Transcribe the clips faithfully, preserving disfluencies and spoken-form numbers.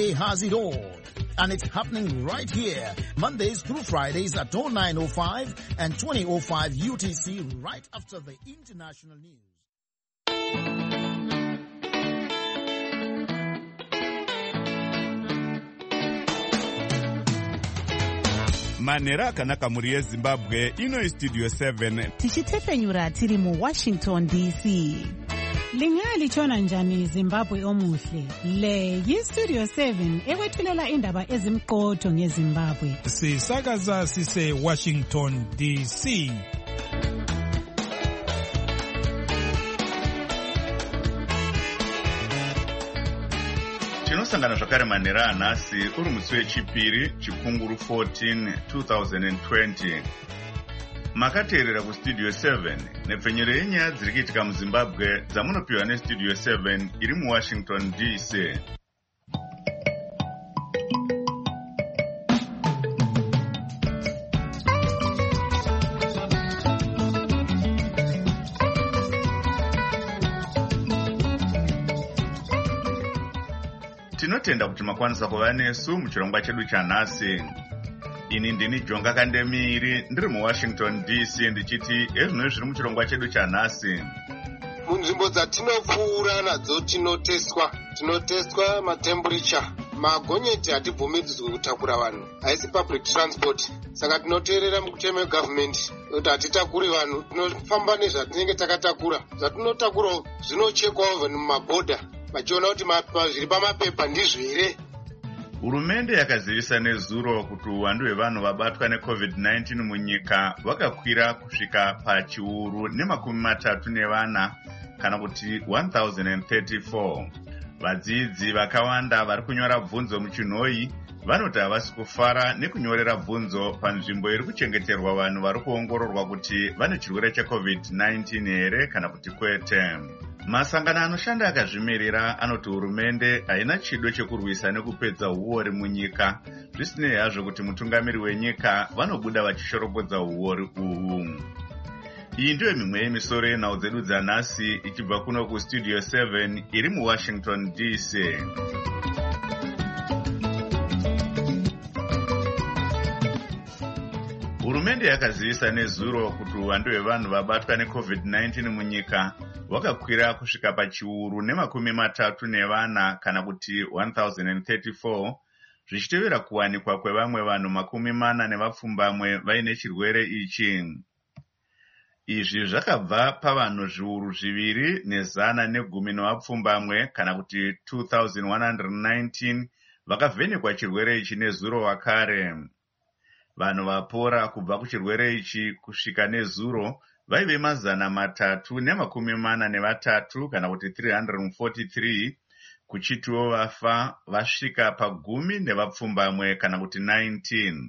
Friday has it all. And it's happening right here, Mondays through Fridays at oh nine oh five and twenty oh five U T C, right after the international news. Manera akanaka muri yeZimbabwe ino Studio seven tichitefenyura tiri mu Washington D C. Lingali chona njani Zimbabwe omuhle. Le yi Studio seven ekwethulela indaba ezimqotho ngeZimbabwe. Sisakaza sise Washington D C. Tinosangana zvakare manhera anhasi uri musi wechipiri chikunguru fourteen twenty twenty. Makateerera kuStudio seven nepfenyero yenyaya dziri kuitika muZimbabwe dzamunopiwa neStudio seven iri muWashington D C. Tinotenda kuti makwanisa kuva nesu muchirongwa chedu chanhasi. Ini ndini Jonga Kandemiri ndiri muWashington D C ndichiti ezvino zviri muchirongwa chedu chanhasi. Munzvimbo dzatinopfuura nadzo tinotestwa, tinotestwa matemperature. Magonyeti hatibvumidzwi kutakura vanhu, haisi public transport. Saka tinoteerera mukutema wegovernment kuti hatitakuri vanhu, tinofamba nezvatinenge takatakura. Zvatinotakura zvinochekwa over mumabhodha, vachiona kuti zviri pamapepa ndizvo here. Hurumende yakazivisa nezuro kuti uwandu hwevanhu vabatwa neCovid nineteen munyika hwakakwira kusvika pachiuru nemakumi matatu nevana kana kuti one thousand thirty-four. Vadzidzi vakawanda vari kunyora bvunzo muchinhoi vanoti havasi kufara nekunyorera bvunzo panzvimbo iri kuchengeterwa vanhu vari kuongororwa kuti vane chirwere cheCovid nineteen here kana kuti kwete. Masangano anoshanda akazvimirira anoti hurumende haina chido chekurwisa nekupedza huori munyika, zvisinei hazvo kuti mutungamiri wenyika vanobuda vachishorobodza huori uhu. Iyi ndiyo mimwe yemisoro yenhau dzedu dzanhasi ichibva kuno kuStudio seven iri muWashington D C. Hurumende yakazivisa nezuro kuti uwandu hwevanhu vabatwa neCovid nineteen munyika hwakakwira kusvika pachiuru nemakumi matatu nevana kana kuti one thousand thirty-four, zvichitevera kuwanikwa kwevamwe vanhu makumi mana nevapfumbamwe vaine chirwere ichi. Izvi zvakabva pavanhu zviuru zviviri nezana negumi nevapfumbamwe kana kuti two thousand one hundred nineteen vakavhenekwa chirwere ichi nezuro wakare. Vanhu vapora kubva kuchirwere ichi kusvika nezuro vaive mazana matatu nemakumi mana nevatatu kana kuti three hundred forty-three, kuchitiwo vafa vasvika pagumi nevapfumbamwe kana kuti nineteen.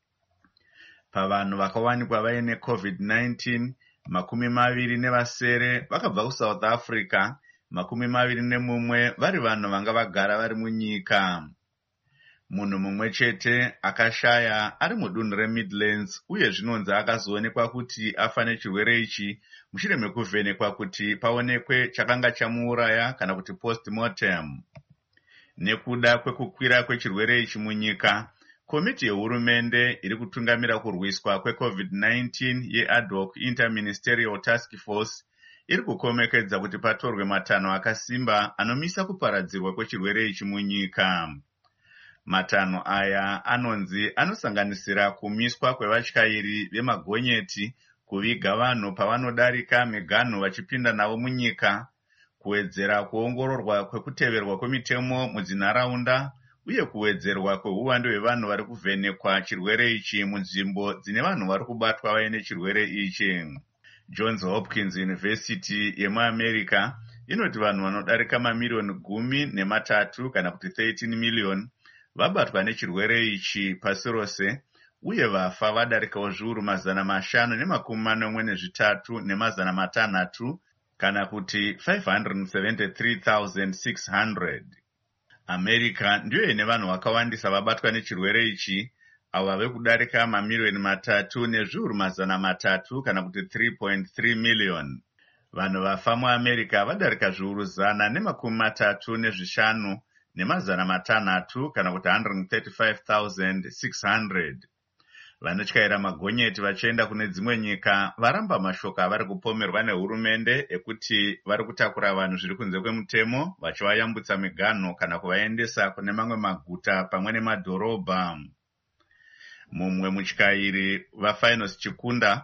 Pavanhu vakawanikwa vaine COVID nineteen, makumi maviri nevasere vakabva kuSouth Africa, makumi maviri nemumwe vari vanhu vanga vagara vari munyika. Munhu mumwe chete akashaya ari mudunhu reMidlands uye zvinonzi akazoonekwa kuti afa nechirwere ichi mushure mekuvhenekwa kuti paonekwe chakanga chamuuraya kana kuti post-mortem. Nekuda kwekukwira kwechirwere ichi munyika, komiti yehurumende iri kutungamira kurwiswa kweCovid nineteen yeAd hoc Interministerial Task Force iri kukomekedza kuti patorwe matanho akasimba anomisa kuparadzirwa kwechirwere ichi munyika. Matanho aya anonzi anosanganisira kumiswa kwevatyairi vemagonyeti kuviga vanhu pavanodarika miganhu vachipinda navo munyika, kuwedzera kuongororwa kwekuteverwa kwemitemo mudzinharaunda uye kuwedzerwa kweuwandu hwevanhu vari kuvhenekwa chirwere ichi munzvimbo dzine vanhu vari kubatwa vaine chirwere ichi. Johns Hopkins University yemuAmerica inoti vanhu vanodarika mamiliyoni gumi nematatu kana kuti thirteen million vabatwa nechirwere ichi pasi rose, uye vafa vadarikawo zviuru mazana mashanu nemakumi manomwe nezvitatu nemazana matanhatu kana kuti five hundred seventy-three thousand six hundred. America ndiyo ine vanhu vakawandisa vabatwa nechirwere ichi, avo vave kudarika mamiliyoni matatu nezviuru mazana matatu kana kuti three point three million. Vanhu vafa muAmerica vadarika zviuru zana nemakumi matatu nezvishanu nemazana matanhatu kana kuti one hundred thirty-five thousand six hundred. Vanotyaira magonyeti vachienda kune dzimwe nyika varamba mashoko avari kupomerwa nehurumende ekuti vari kutakura vanhu zviri kunze kwemutemo vachivayambutsa miganho kana kuvaendesa kune mamwe maguta pamwe nemadhorobha. Mumwe mutyairi vaFinus Chikunda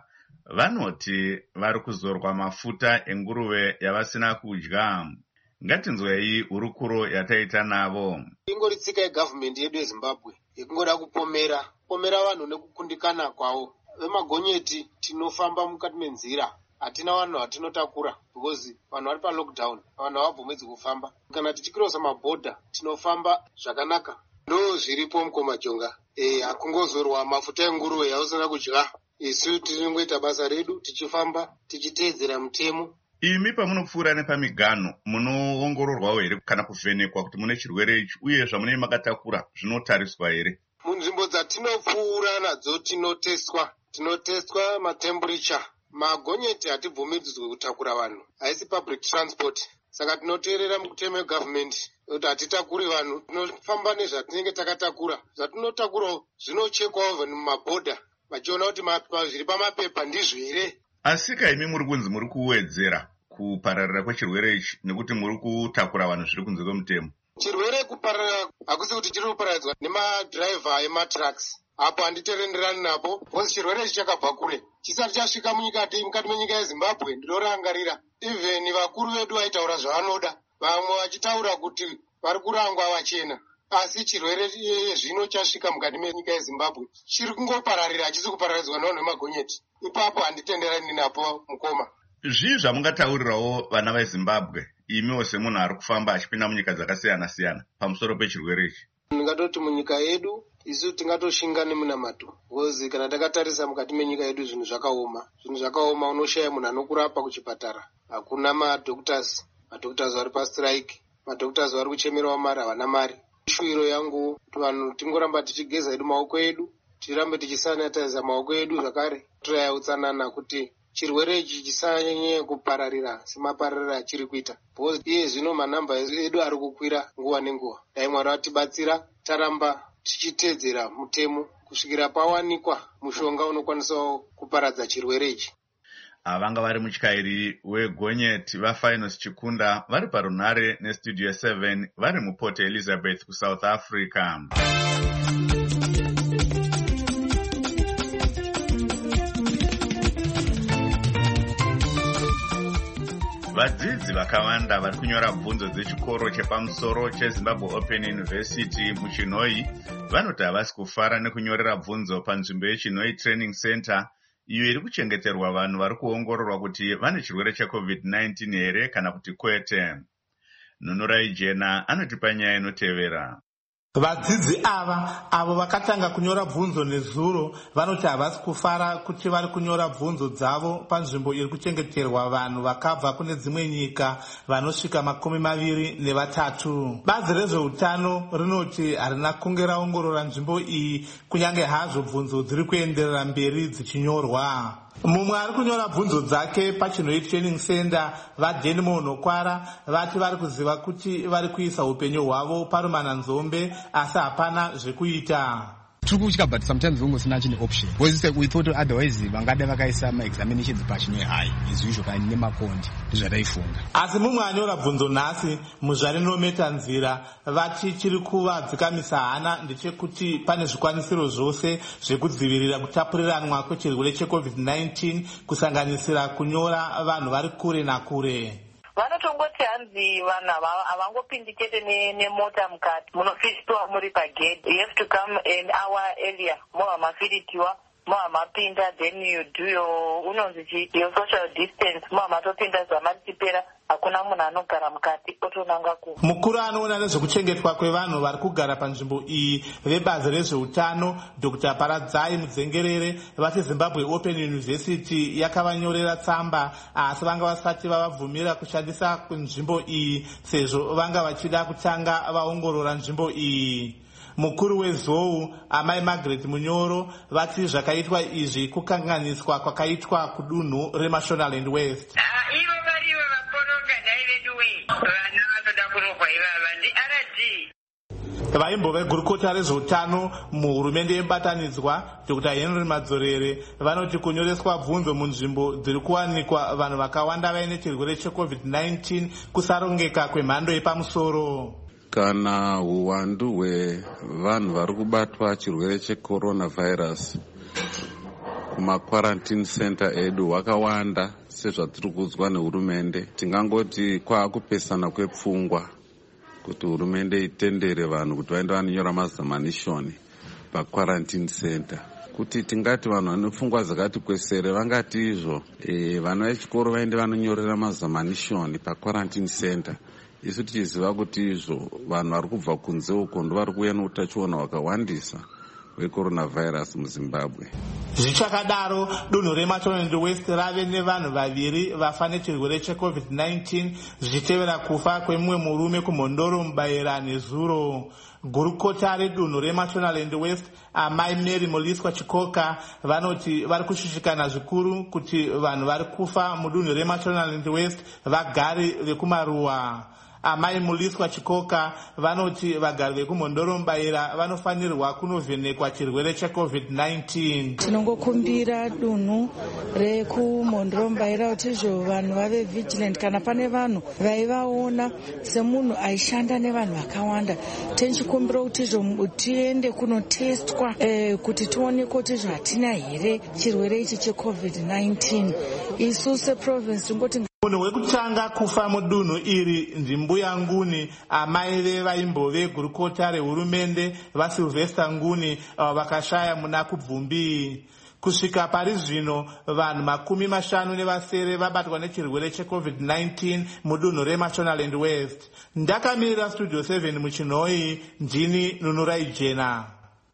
vanoti vari kuzorwa mafuta enguruve yavasina kudya. Ngatinzwei hurukuro yataita navo. Ingori tsika yegovernment yedu yeZimbabwe yekungoda kupomera pomera vanhu nekukundikana kwavo. Vemagonyeti tinofamba mukati menzira, hatina vanhu vatinotakura because vanhu vari palockdown, vanhu havabvumidzi kufamba. Kana tichikirosa mabhodha tinofamba zvakanaka. Ndo zviripo mukomajonga. Eh, hakungozorwa mafuta enguruve yausina kudya. Isu tiringoita basa redu tichifamba tichiteedzera mutemo. Imi pamunopfuura nepamiganho munoongororwawo here kana kuvhenekwa kuti mune chirwere ichi uye zvamunenge makatakura zvinotariswa here? Munzvimbo dzatinopfuura nadzo tinoteswa, tinoteswa matemperature. Magonyeti hatibvumidzwi kutakura vanhu, haisi public transport. Saka tinoteerera mutemo wegovernment kuti hatitakuri vanhu, tinofamba nezvatinenge takatakura. Zvatinotakura zvinochekwawo mumabhodha vachiona kuti zviri pamapepa ndizvo here. Asika imi muri kunzi muri kuwedzera kupararira kwechirwere ichi nekuti muri kutakura vanhu zviri kunze kwemutemo. Chirwere kupararira hakusi kuti chiri kupararidzwa nemadhiraivha ematrucks. Apo handiterenderani napo, because chirwere ichi chakabva kure. Chisati chasvika munyikati mukati menyika yeZimbabwe ndinorangarira. Even vakuru vedu vaitaura zvavanoda, vamwe vachitaura kuti vari kurangwa vachena. Asi chirwere zvino chasvika mukati menyika yeZimbabwe chiri kungopararira, hachisi kupararidzwa navanhu vemagonyeti. Ipapo handitenderani napo mukoma. Zvii zvamungataurirawo vana veZimbabwe imiwo semunhu ari kufamba achipinda munyika dzakasiyana siyana pamusoro pechirwere ichi? Ndingatoti munyika yedu isu tingatoshinga nemunamato, because kana takatarisa mukati menyika yedu zvinhu zvakaoma. Zvinhu zvakaoma, unoshaya munhu anokurapa kuchipatara. Hakuna madhoktors, madhoktors vari pastrike, madhoktors vari kuchemerawo mari havana mari. Shuwiro yangu kuti vanhu tingoramba tichigeza hedu maoko edu, tirambe tichisanitiza maoko edu zvakare. Toya utsanana kuti chirwere ichi chisanyanye kupararira semapararira chiri kuita. Because iye zvino manhamba edu ari kukwira nguva nenguva. Dai Mwari atibatsira taramba tichiteedzera mutemo kusvikira pawanikwa mushonga unokwanisa kuparadza chirwere ichi. Avanga vari mutyairi wegonyeti vaFinus Chikunda vari parunhare nestudio seven vari muPort Elizabeth kuSouth Africa. Vadzidzi vakawanda vari kunyora bvunzo dzechikoro chepamusoro cheZimbabwe Open University muChinoi vanoti havasi kufara nekunyorera bvunzo panzvimbo yeChinoi Training Center iyo iri kuchengeterwa vanhu vari kuongororwa kuti vane chirwere checovid nineteen here kana kuti kwete. Nunurai Jena anotipa nyaya inotevera. Vadzidzi ava avo vakatanga kunyora bvunzo nezuro vanoti havasi kufara kuti vari kunyora bvunzo dzavo panzvimbo iri kuchengeterwa vanhu vakabva kune dzimwe nyika vanosvika makumi maviri nevatatu. Bazi rezveutano rinoti harina kunge raongorora nzvimbo iyi kunyange hazvo bvunzo dziri kuenderera mberi dzichinyorwa. Mumwe ari kunyora bvunzo dzake paChinoi Training Center vaDeni Monokwara vati vari kuziva kuti vari kuisa upenyu hwavo parumananzombe asi hapana zvekuita. Turikutya, but sometimes we almost not an option. Because we thought otherwise vangada vakaisa examinations paChinoi high as usual kana nemakondi zvadaifunga. Asi mumwe anyora bvunzo nhasi muzvarinometa nzira vati chiri kuvadzikamisa hana ndechekuti pane zvikwanisiro zvose zvekudzivirira kutapuriranwa kwechirwere checovid nineteen kusanganisira kunyora vanhu vari kure nakure. Vanotongoti hanzi vanhu havangopindi chete nemota mukati, munofiritiwa muri pagate. You have to come an hour earlier, moha mafiritiwa, moha mapinda, then you do your unonzi your social distance, moha matopinda zvamatipera, hakuna munhu anogara mukati otonanga ku. Mukuru anoona nezvekuchengetwa kwevanhu vari kugara panzvimbo iyi vebazi rezveutano Doctor Paradzai Mudzengerere vati Zimbabwe Open University yakavanyorera tsamba asi vanga vasati vavabvumira kushandisa nzvimbo iyi sezvo vanga vachida kutanga vaongorora nzvimbo iyi. Mukuru wezou Amai Margaret Munyoro vati zvakaitwa izvi kukanganiswa kwakaitwa kudunhu reMashonaland West. Ivo varivo vaporonga nhai vedu wei vana vanoda kurohwa ivava ndi R D vaimbove gurukota rezveutano muhurumende yebatanidzwa dr henry madzorere vanoti kunyoreswa bvunzo munzvimbo dziri kuwanikwa vanhu vakawanda vaine chirwere checovid nineteen kusarongeka kwemhando yepamusoro. Kana uwandu hwevanhu vari kubatwa chirwere checoronavirus kumakwarantine center edu hwakawanda sezvatiri kuudzwa nehurumende, tingangoti kwaakupesana kwepfungwa kuti hurumende itendere vanhu kuti vaende vanonyora mazamanishoni pakwarantine center. Kuti tingati vanhu vane pfungwa dzakati kwesere vangati izvo e, vana vechikoro vaende vanonyorera mazamanishoni pakwarantine center. Isu tichiziva kuti izvo vanhu vari kubva kunze uko ndo vari kuuya neutachiona hwakawandisa hwecoronavirus muZimbabwe. Zvichakadaro, dunhu reMatonend West rave nevanhu vaviri vafa nechirwere checovid nineteen zvichitevera kufa kwemumwe murume kumhondoro mubayera nezuro. Gurukota redunhu reMatonend West amai Mary Moliswa Chikoka vanoti vari kushushikana zvikuru kuti vanhu vari kufa mudunhu reMatonend West vagari vekumaruwa. Amai Muliswa Chikoka vanoti vagari vekumhondoro mubayira vanofanirwa kunovhenekwa chirwere checovid nineteen. Tinongokumbira dunhu rekumhondoro mubayira kuti izvo vanhu vave vigilant kana pane vanhu vaivaona semunhu aishanda nevanhu vakawanda. Tinchikumbira kuti izvo tiende kunotestwa eh, kuti tionekwe kuti izvo hatina here chirwere ichi checovid nineteen. Isu seprovince tingoti munhu wekutanga kufa mudunhu iri ndimbuya Nguni, amai vevaimbove gurukota rehurumende vaSylvester Nguni avo vakashaya muna kubvumbi. Kusvika pari zvino vanhu makumi mashanu nevasere vabatwa nechirwere checovid nineteen mudunhu reMatonend West. Ndakamirira studio seven muchinhoi, ndini Nunurai Jena.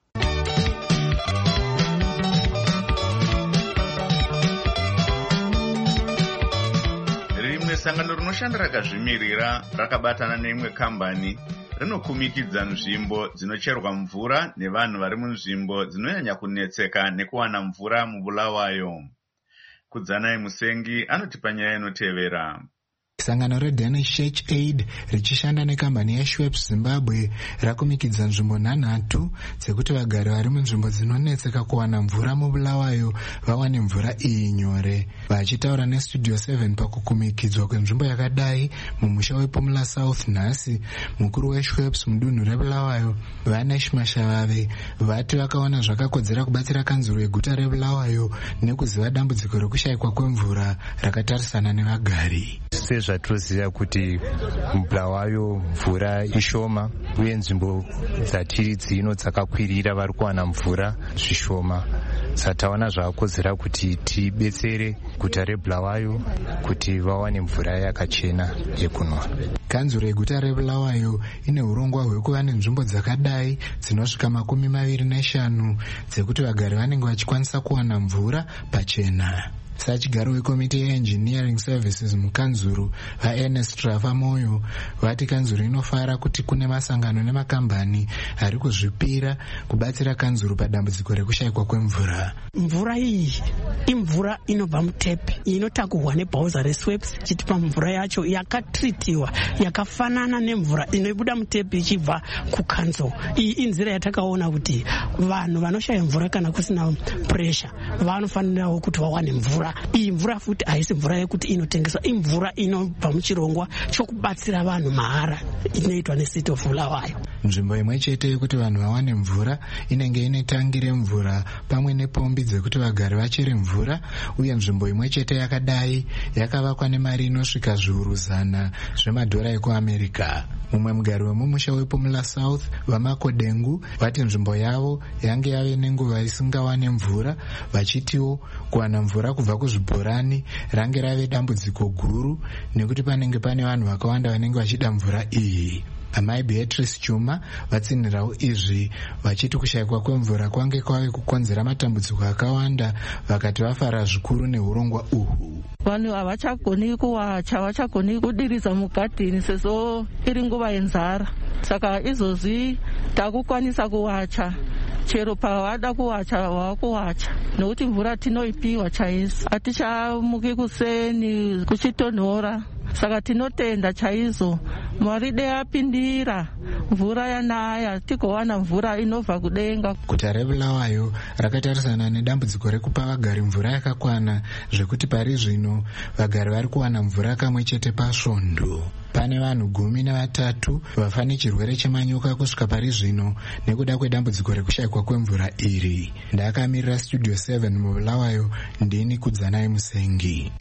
Sangano rinoshanda rakazvimirira rakabatana neimwe kambani rinokumikidza nzvimbo dzinocherwa mvura nevanhu vari munzvimbo dzinonyanya kunetseka nekuwana mvura mubulawayo. Kudzanai Musengi anotipa nyaya inotevera. Sangano reDanish Church Aid richishanda nekambani yeShweps Zimbabwe rakumikidza nzvimbo nhanhatu dzekuti vagari vari munzvimbo dzinonetseka kuwana mvura mubulawayo vawane mvura iyi nyore. Vachitaura neStudio seven pakukumikidzwa kwenzvimbo yakadai mumusha wePomula South nhasi, mukuru weShweps mudunhu reBulawayo Vanesh Mashavave vati vakaona zvakakodzera kubatsira kanzuro yeguta reBulawayo nekuziva dambudziko rekushayikwa kwemvura rakatarisana nevagari. Zvatinoziva kuti mubulawayo mvura ishoma uye nzvimbo dzatiri dzino dzakakwirira vari kuwana mvura zvishoma. Sataona zvakakodzera kuti tibetsere guta reBulawayo kuti vawane mvura yakachena yekunwa. Kanzuro yeguta reBulawayo ine urongwa hwekuva nenzvimbo dzakadai dzinosvika makumi maviri neshanu dzekuti vagari vanenge vachikwanisa kuwana mvura pachena. Sachigaro wekomiti yeEngineering Services mukanzuru vaErnest Rafa Moyo vati kanzuru inofara kuti kune masangano nemakambani ari kuzvipira kubatsira kanzuru padambudziko rekushayikwa kwemvura. Mvura iyi imvura inobva mutepi inotakurwa nebhauza reSweps chitipa mvura yacho yakatritiwa yakafanana nemvura inobuda mutepi ichibva kukanzo. Iyi inzira yatakaona kuti vanhu vanoshaya mvura kana kusina pressure vanofanirawo kuti vawane mvura. Iyi mvura futi haisi mvura yekuti inotengeswa, imvura inobva muchirongwa chokubatsira vanhu mahara inoitwa neCity of Bulawayo. Nzvimbo imwe chete yekuti vanhu vawane mvura inenge ine tangi remvura pamwe nepombi dzekuti vagari vachere mvura, uye nzvimbo imwe chete yakadai yakavakwa nemari inosvika zviuru zana zvemadhora ekuAmerica. Mumwe mugari wemumusha wePomula South vaMakodengu vati nzvimbo yavo yange yave nenguva isingawane mvura, vachitiwo kuwana mvura kubva kuzvibhorani range rave dambudziko guru nekuti panenge pane vanhu vakawanda vanenge vachida mvura iyi. Amai Beatrice Chuma vatsinirawo izvi vachiti kushayikwa kwemvura kwange kwave kukonzera matambudziko akawanda, vakati vafara zvikuru neurongwa uhu. Vanhu havachagoni kuwacha, havachagoni kudiridza mugadheni sezvo iri nguva yenzara. Saka izvozvi takukwanisa kuwacha, chero pavada kuwacha vakuwacha nokuti mvura tinoipiwa chaizvo. Hatichamuki kuseni kuchitonhora saka tinotenda chaizvo Mwari dei apindira mvura yanaya tigowana mvura inobva kudenga. Guta reBulawayo rakatarisana nedambudziko rekupa vagari mvura yakakwana zvekuti pari zvino vagari vari kuwana mvura kamwe chete pasvondo. Pane vanhu gumi nevatatu vafa nechirwere chemanyoka kusvika pari zvino nekuda kwedambudziko rekushayikwa kwemvura iri. Ndakamirira Studio seven muBulawayo, ndini Kudzanai Musengi.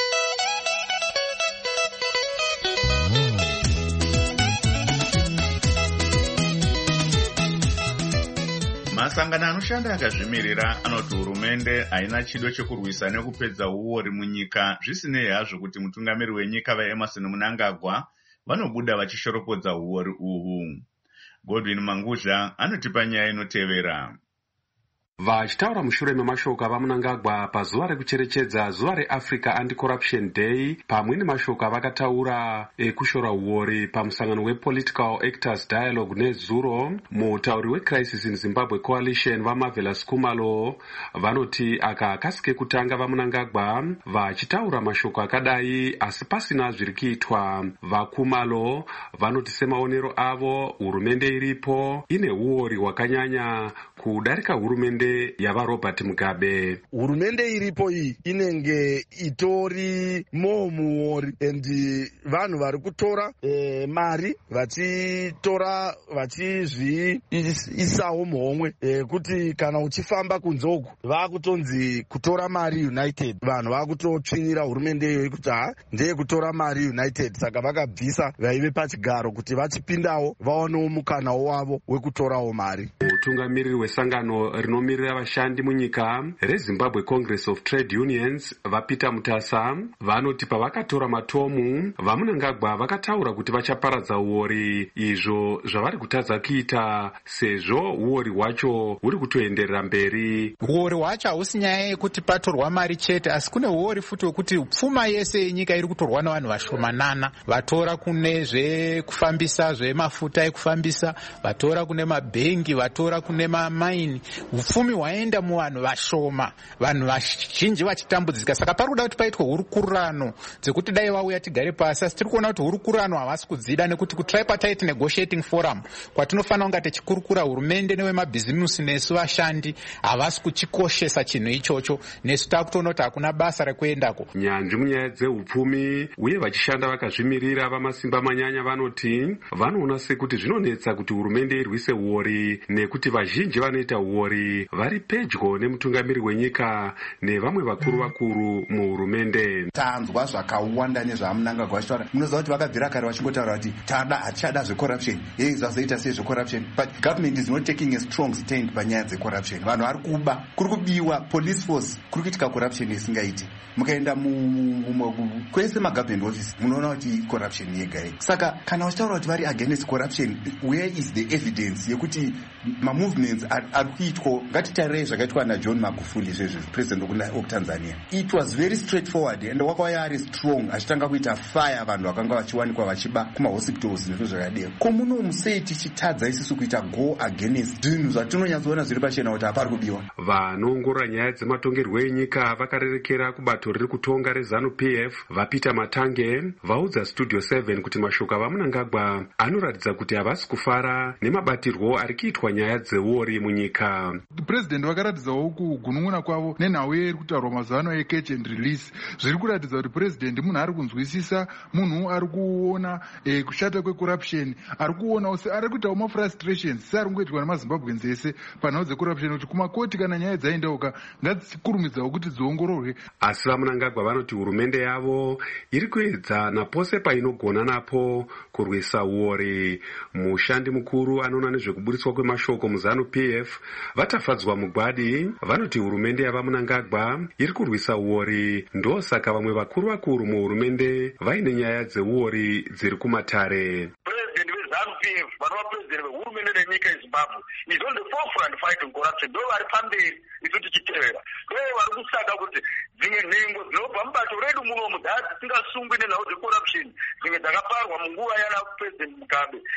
Masangano anoshanda akazvimirira anoti hurumende haina chido chekurwisa nekupedza uori munyika, zvisinei hazvo kuti mutungamiri wenyika vaEmerson Mnangagwa vanobuda vachishoropodza uori uhu. Godwin Manguzha anotipa nyaya inotevera. Vachitaura mushure memashoko avaMnangagwa pazuva rekucherechedza zuva reAfrica Anti-Corruption Day, pamwe nemashoko avakataura ekushora uori pamusangano wePolitical Actors Dialogue nezuro, mutauri weCrisis in Zimbabwe Coalition vaMarvelous Khumalo vanoti aka kasike kutanga vaMnangagwa vachitaura mashoko akadai asi pasina zviri kuitwa. VaKhumalo vanoti semaonero avo hurumende iripo ine uori hwakanyanya kudarika hurumende yava Robert Mugabe. Hurumende iripo iyi inenge itori momuori endi vanhu vari kutora e, mari vachitora vachizviisawo muhomwe e, kuti kana uchifamba kunzoku vakutonzi kutora mari United, vanhu vakutotsvinyira hurumende iyoyi kuti ha ndeye kutora mari United, saka vakabvisa vaive pachigaro kuti vachipindawo vaonewo mukanawo wavo wekutorawo mari. Mutungamiriri wesangano rinomirira vashandi munyika reZimbabwe Congress of Trade Unions vaPeter Mutasa vanoti pavakatora matomu vaMnangagwa vakataura kuti vachaparadza uori, izvo zvavari kutadza kuita sezvo uori hwacho huri kutoenderera mberi. Uori hwacho hausi nyaya yekuti patorwa mari chete, asi kune uori futi wekuti pfuma yese yenyika iri kutorwa navanhu vashomanana. Vatora kune zvekufambisa zvemafuta ekufambisa, vatora kune mabhengi, vatora kune mamaini. Upfumi hwaenda muvanhu vashoma, vanhu vazhinji vachitambudzika. Saka pari kuda kuti paitwe hurukurano dzekuti dai vauya tigare pasi, asi tiri kuona kuti hurukurano havasi kudzida, nekuti kutripartite negotiating forum kwatinofanira kunge tichikurukura hurumende nevemabhizimusi nesu vashandi havasi kuchikoshesa chinhu ichocho, nesu takutoona kuti hakuna basa rekuendako. Nyanzvi munyaya dzeupfumi uye vachishanda vakazvimirira vamasimba manyanya vanoti vanoona sekuti zvinonetsa kuti hurumende irwise uori nekuti vazhinji vanoita uori vari pedyo nemutungamiri wenyika nevamwe vakuru vakuru muhurumende. Tanzwa zvakawanda nezvaMnangagwa achitaura, munoziva kuti vakabvira kare vachingotaura kuti tada hatichada zvecorruption, yei zvazoita sei zvecorruption, but government is not taking a strong stand panyaya dzecorruption. Vanhu vari kuba, kuri kubiwa police force, kuri kuitika corruption isingaiti. Mukaenda kwese magovernment office munoona kuti corruption yega yega. Saka kana vachitaura kuti vari against corruption, where is the evidence yekuti mamovements ari kuitwa? Ngatitarire zvakaitwa naJohn Magufuli zvezvo, president wekuTanzania. It was very straightforward and wakauya ari strong, achitanga kuita fire vanhu vakanga vachiwanikwa vachiba kumahospitals nezvo zvakadero. Ko muno musei tichitadza isusu kuita go against zvinhu zvatinonyatsoona zviri pachena kuti hapari kubiwa? Vanoongorora nyaya dzematongerwo enyika vakarerekera kubato riri kutonga reZANU-P F vaPeter Matange vaudza Studio seven kuti mashoko avaMnangagwa anoratidza kuti havasi kufara nemabatirwo ari kuitwa nyaya dzeuori munyika. President vakaratidzawo kugunun'una kwavo nenhau iri kutaurwa mazuva ano ecatch and release. Zviri kuratidza kuti president munhu ari kunzwisisa, munhu ari kuona eh, kushata kwecorruption, ari kuona ari kuitawo mafrustrations seari kungoitirwa nemaZimbabweans ese panhau dzecorruption, kuti kumakoti kana nyaya dzaendauka ngadzikurumidzawo kuti dziongororwe. Asi vaMnangagwa vanoti hurumende yavo iri kuedza napose painogona napo kurwisa uori. Mushandi mukuru anoona nezvekuburitswa kwemashoko muZANU-P F vatafadzwa mugwadi vanoti hurumende yavaMnangagwa iri kurwisa uori, ndosaka vamwe vakuru vakuru muhurumende vaine nyaya dzeuori dziri kumatare. President weZANU-P F vanova president vehurumende renyika yeZimbabwe is on the forefront fighting corruption. Ndo vari pamberi isu tichitevera, ndo vari kusaka kuti dzimwe nhengo dzinobva mubato redu munomu dhaa dzisingasungwi nenhau dzecorruption dzimwe dzakaparwa munguva yana president Mugabe.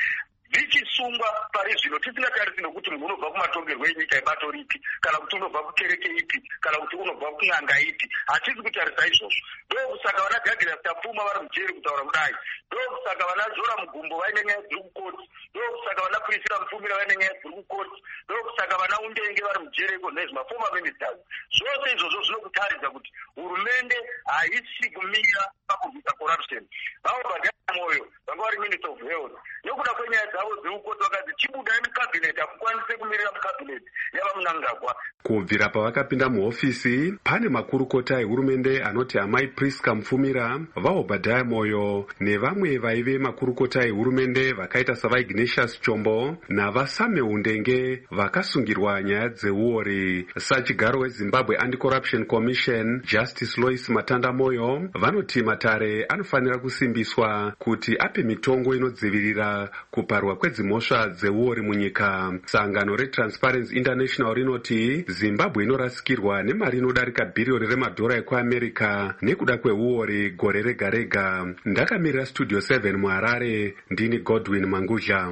zichisungwa pari zvino tisingatarisi nokuti munhu unobva kumatongerwo enyika ebato ripi kana kuti unobva kukereke ipi kana kuti unobva kun'anga ipi. Hatisi kutarisa izvozvo. Ndokusaka vana Douglas Tapfuma vari mujeri kutaura kudai. Ndokusaka vana Zora Mugumbo vaine nyaya dziri kukoti. Ndokusaka vana Priscilla Mufumira vaine nyaya dziri kukoti. Ndokusaka vana Undenge vari mujeri konezvi mafoma ministers. Zvose izvozvo zvinokutaridza kuti hurumende haisi kumira pakurwisa corruption. Vaobva Moyo vanga vari minister of health nokuda kwenyaya dzavo dzirikukoti vakazi chibudai mukabineti hakukwanise kumirira mukabineti yava Mnangagwa. Kubvira pavakapinda muhofisi pane makurukota ehurumende anoti amai Priska Mufumira, vaObhadhaya Moyo nevamwe vaive makurukota ehurumende vakaita savaIgnatius Chombo navasame Undenge vakasungirwa nyaya dzeuori. Sachigaro weZimbabwe Anti-Corruption Commission Justice Lois Matanda Moyo vanoti matare anofanira kusimbiswa kuti ape mitongo inodzivirira kuparwa kwedzimhosva dzeuori munyika. Sangano reTransparency International rinoti Zimbabwe inorasikirwa nemari inodarika bhiriyoni remadhora ekuAmerica nekuda kweuori gore rega rega. Ndakamirira Studio seven muHarare, ndini Godwin Manguzha.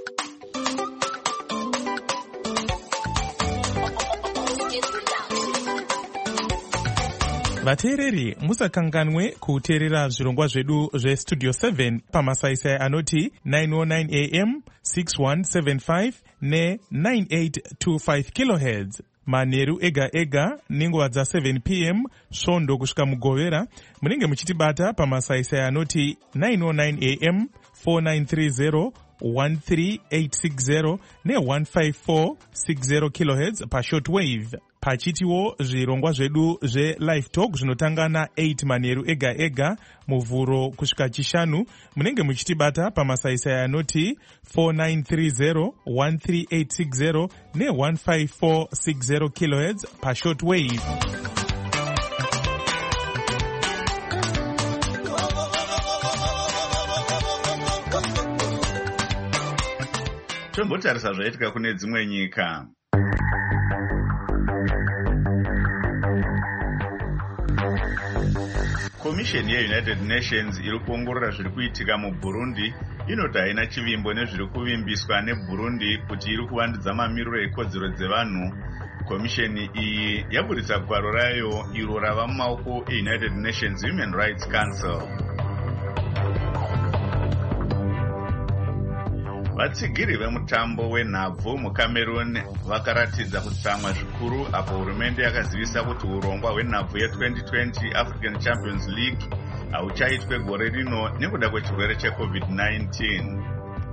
Vateereri, musakanganwe kuteerera zvirongwa zvedu zveStudio seven pamasaisai anoti nine oh nine A M, six one seven five ne nine eight two five kilohertz. Manheru ega ega nenguva dza seven P M svondo kusvika mugovera munenge muchitibata pamasaisai anoti nine oh nine A M, four nine three zero, one three eight six zero ne one five four six zero kilohertz pashortwave. Pachitiwo zvirongwa zvedu zveLive Talk zvinotanga na eight manheru ega ega muvhuro kusvika chishanu munenge muchitibata pamasaisai anoti four nine three zero, one three eight six zero ne one five four six zero kilohertz pashortwave. Tombotarisa zvaitika kune dzimwe nyika. Komisheni yeUnited Nations iri kuongorora zviri kuitika muBurundi inoti haina chivimbo nezviri kuvimbiswa neBurundi kuti iri kuvandudza mamiriro ekodzero dzevanhu. Komisheni iyi yaburitsa gwaro rayo iro rava mumaoko eUnited Nations Human Rights Council. Vatsigiri vemutambo wenhabvu muCameroon vakaratidza kutsamwa zvikuru apo hurumende yakazivisa kuti urongwa hwenhabvu ye-twenty twenty African Champions League hauchaitwe gore rino nekuda kwechirwere cheCovid nineteen.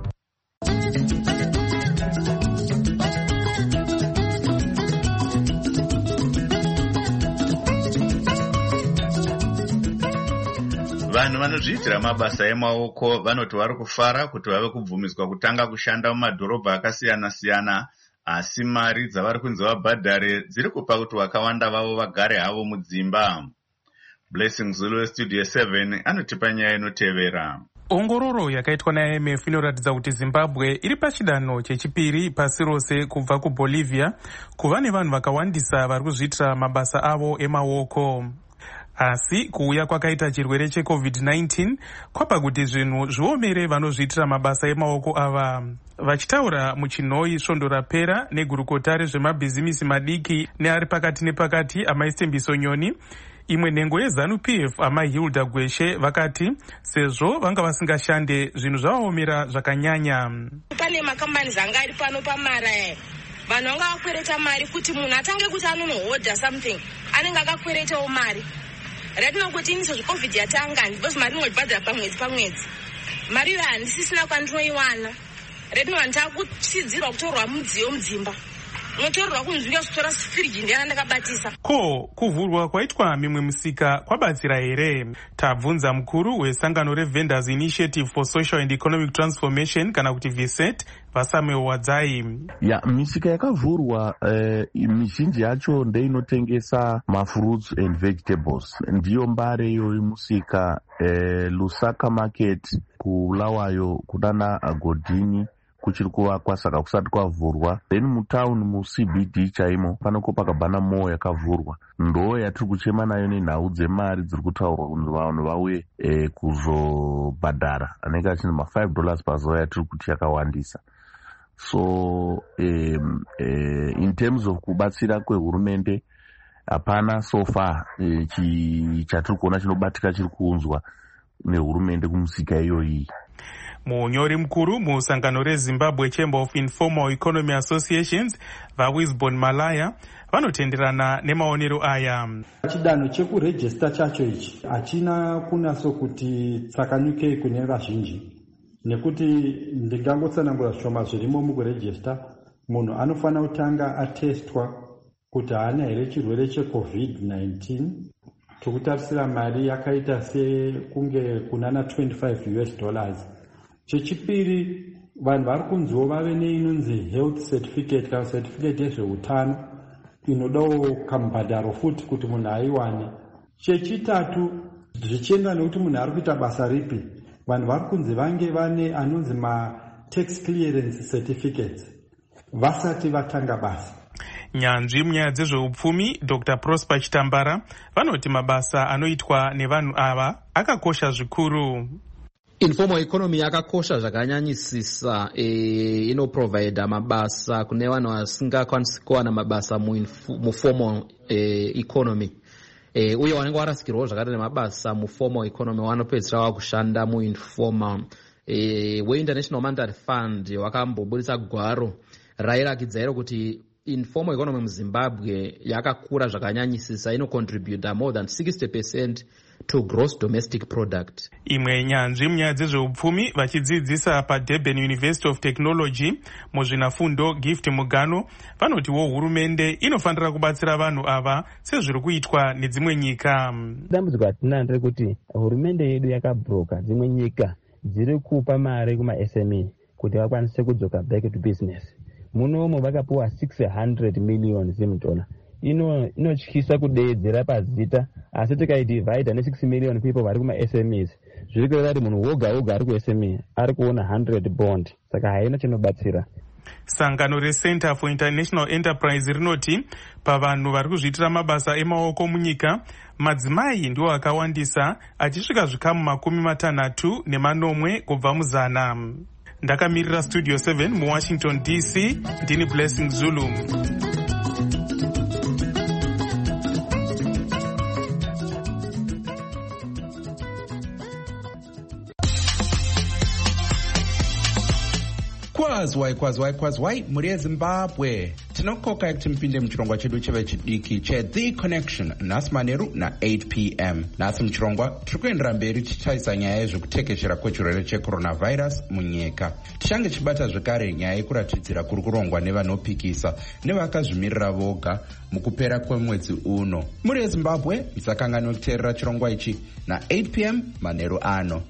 Vanhu vanozviitira mabasa emaoko vanoti vari kufara kuti vave kubvumidzwa kutanga kushanda mumadhorobha akasiyana-siyana, asi mari dzavari kunzi vabhadhare dziri kupa kuti vakawanda vavo vagare havo mudzimba. Blessing Zulu weStudio seven anotipa nyaya inotevera. Ongororo yakaitwa na I M F inoratidza kuti Zimbabwe iri pachidanho chechipiri pasi rose kubva kuBolivia kuva nevanhu vakawandisa vari kuzviitira mabasa avo emaoko. Asi kuuya kwakaita chirwere cheCovid nineteen kwapa kuti zvinhu zviomere vanozviitira mabasa emaoko ava. Vachitaura muchinhoi svondo rapera negurukota rezvemabhizimisi madiki neari pakati nepakati amaistembiso nyoni, imwe nhengo yeZanu-P F amaHilda Gweshe vakati sezvo vanga vasingashande zvinhu zvavaomera zvakanyanya. Pane makambani anga ari pano pamara vanhu vanga vakwereta mari kuti munhu atange kuti anonohodha something anenge akakweretawo mari. Ratinokuti iniso zveCovid yatanga ndibozvo mari inobhadhara pamwedzi pamwedzi. Mari iyo handisisina kwandinoiwana. Ratinowana takutsidzirwa kutorwa mudziyo mudzimba. Unotorwa kunzvika kutora firiji ndiyana ndakabatisa. Ko kuvhurwa kwaitwa mimwe misika kwabatsira here? Tabvunza mukuru wesangano reVendors Initiative for Social and Economic Transformation kana kuti V S E T Vasame Wadzai. Ya misika yakavhurwa eh, mizhinji yacho ndeinotengesa mafruits and vegetables. Ndiyo mbare iyo musika eh, Lusaka Market kuulawayo kudana Agodini kuchiri kuvakwa saka kusati kwavhurwa. Then mutauni muC B D chaimo paneko pakabhana mall yakavhurwa, ndo yatiri kuchema nayo nenhau dzemari dziri kutaurwa kunzi vanhu vauye e, kuzobhadhara anenge achinzi ma-five dollars pazuva yatiri kuti yakawandisa. So um, uh, in terms of kubatsira kwehurumende hapana so far e, chatiri kuona chinobatika chiri kuunzwa nehurumende kumusika iyoyi. Munyori mukuru musangano reZimbabwe Chamber of Informal Economy Associations vaWisbon Malaya vanotenderana nemaonero aya. Chidanho chekurejista chacho ichi hachina kunaso kuti tsakanyukei kune vazhinji, nekuti ndingangotsanangura zvishoma zvirimo mukurejista. Munhu anofanira kutanga atestwa kuti haana here chirwere checovid nineteen. Tikutarisira mari yakaita sekunge kunana twenty-five US dollars. Chechipiri, vanhu vari kunziwo vave neinonzi health certificate kana certificate yezveutano inodawo kamubhadharo futi kuti munhu aiwane. Chechitatu, zvichienda nekuti munhu ari kuita basa ripi, vanhu vari kunzi vange vane anonzi ma-tax clearance certificates vasati vatanga basa. Nyanzvi munyaya dzezveupfumi Doctor Prosper Chitambara vanoti mabasa anoitwa nevanhu ava akakosha zvikuru. Informal economy yakakosha zvakanyanyisisa. E, inoprovide mabasa kune vanhu vasingakwanisi kuwana mabasa muformal e, economy. E, uye vanenge varasikirwawo zvakare nemabasa muformal economy vanopedzisira vakushanda muinformal. E, weInternational Monetary Fund wakambobudisa gwaro rairakidza iro kuti informal economy muZimbabwe yakakura zvakanyanyisisa, inocontributa more than sixty percent to gross domestic product. Imwe nyanzvi munyaya dzezveupfumi vachidzidzisa paDurban University of Technology muzvinafundo Gift Mugano vanotiwo hurumende inofanira kubatsira vanhu ava sezviri kuitwa nedzimwe nyika. Dambudziko ratinaro nderekuti hurumende yedu yakabhuroka dzimwe nyika dziri kupa mari kuma-S M E kuti vakwanise kudzoka back to business. Munomo vakapuwa six hundred million zimdola. Ino inotyisa kudeedzera pazita, asi tikaidivhaidha ne-six million people vari kuma-S M Es zviri kureva kuti munhu woga woga ari ku-S M E ari kuona one hundred bond, saka haina chinobatsira. Sangano reCenter for International Enterprise rinoti pavanhu vari kuzviitira mabasa emaoko munyika, madzimai ndiwo akawandisa achisvika zvikamu makumi matanhatu nemanomwe kubva muzana. Ndakamirira Studio seven muWashington D C, ndini Blessing Zulu. Kwazwai kwazwai kwazwai muri yeZimbabwe. Tinokoka kuti mupinde muchirongwa chedu chevechidiki cheThe Connection nhasi manheru na-eight p m. Nhasi muchirongwa tiri kuendera mberi tichitarisa nyaya yezvekutekeshera kwechirwere checoronavirus munyika. Tichange chibata zvekare nyaya yekuratidzira kuri kurongwa nevanopikisa nevakazvimirira voga mukupera kwemwedzi uno. Muri yeZimbabwe musakanganwe kuteerera chirongwa ichi na-eight p m manheru ano.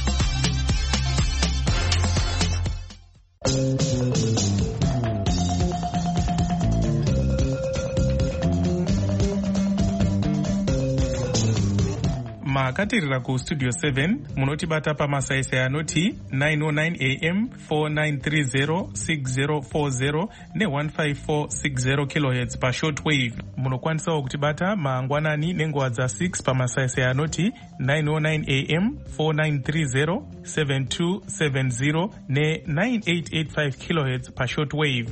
makatirira kustudio seven munotibata pamasaisai anoti nine oh nine a m four nine three zero six zero four zero ne one five four six zero kilohertz pashortwave. Munokwanisawo kutibata mangwanani nenguva dza-six pamasaisai anoti nine oh nine a m four nine three zero seven two seven zero ne nine eight eight five kilohertz pashortwave.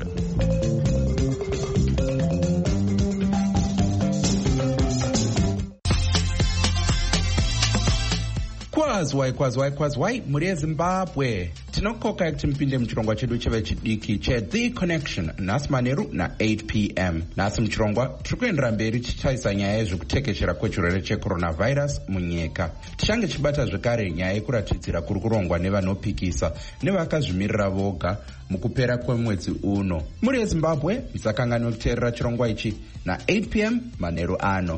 Kwazwai kwazwai kwazwai muri yeZimbabwe. Tinokoka kuti mupinde muchirongwa chedu chevechidiki cheThe Connection nhasi manheru na-eight p m. Nhasi muchirongwa tiri kuendera mberi tichitarisa nyaya yezvekutekeshera kwechirwere checoronavirus munyika. Tichange chibata zvekare nyaya yekuratidzira kuri kurongwa nevanopikisa nevakazvimirira voga mukupera kwemwedzi uno. Muri yeZimbabwe musakanganwe kuteerera chirongwa ichi na-eight p m manheru ano.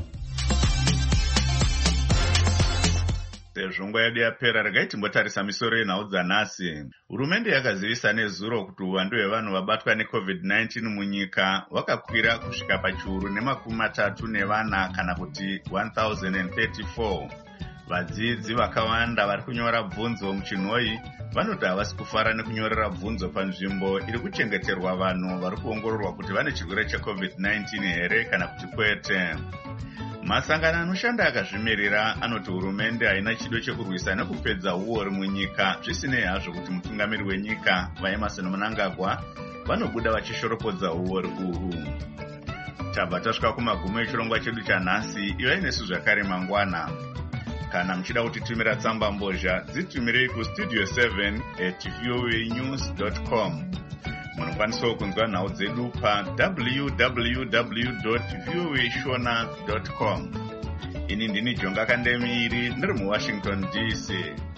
Sezvo nguva yedu yapera, regai timbotarisa misoro yenhau dzanhasi. Hurumende yakazivisa nezuro kuti uwandu hwevanhu vabatwa necovid nineteen munyika hwakakwira kusvika pachiuru nemakumi matatu nevana kana kuti one thousand thirty-four. Vadzidzi vakawanda vari kunyora bvunzo muchinhoi vanoti havasi kufara nekunyorera bvunzo panzvimbo iri kuchengeterwa vanhu vari kuongororwa kuti vane chirwere checovid nineteen here kana kuti kwete. Masangano anoshanda akazvimirira anoti hurumende haina chido chekurwisa nekupedza uori munyika, zvisinei hazvo kuti mutungamiri wenyika vaEmmerson Mnangagwa vanobuda vachishoropodza uori uhu. Tabva tasvika kumagumo echirongwa chedu chanhasi. Ivai nesu zvakare mangwana. Kana muchida kutitumira tsamba mbozha, dzitumirei kustudio seven at voanews dot com. Munokwanisawo kunzwa nhau dzedu pa w w w dot voa shona dot com. Ini ndini Jonga Kandemiri ndiri muWashington D C.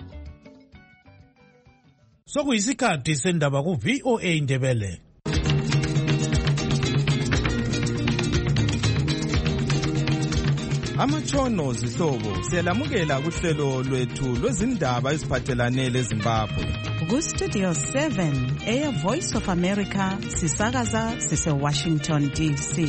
Sokuyisikhathi sendaba ku V O A Ndebele. Amatshono zihlobo siyalamukela kuhlelo lwethu lwezindaba eziphathelane leZimbabwe. Ku Studio seven Air Voice of America sisakaza sise Washington D C.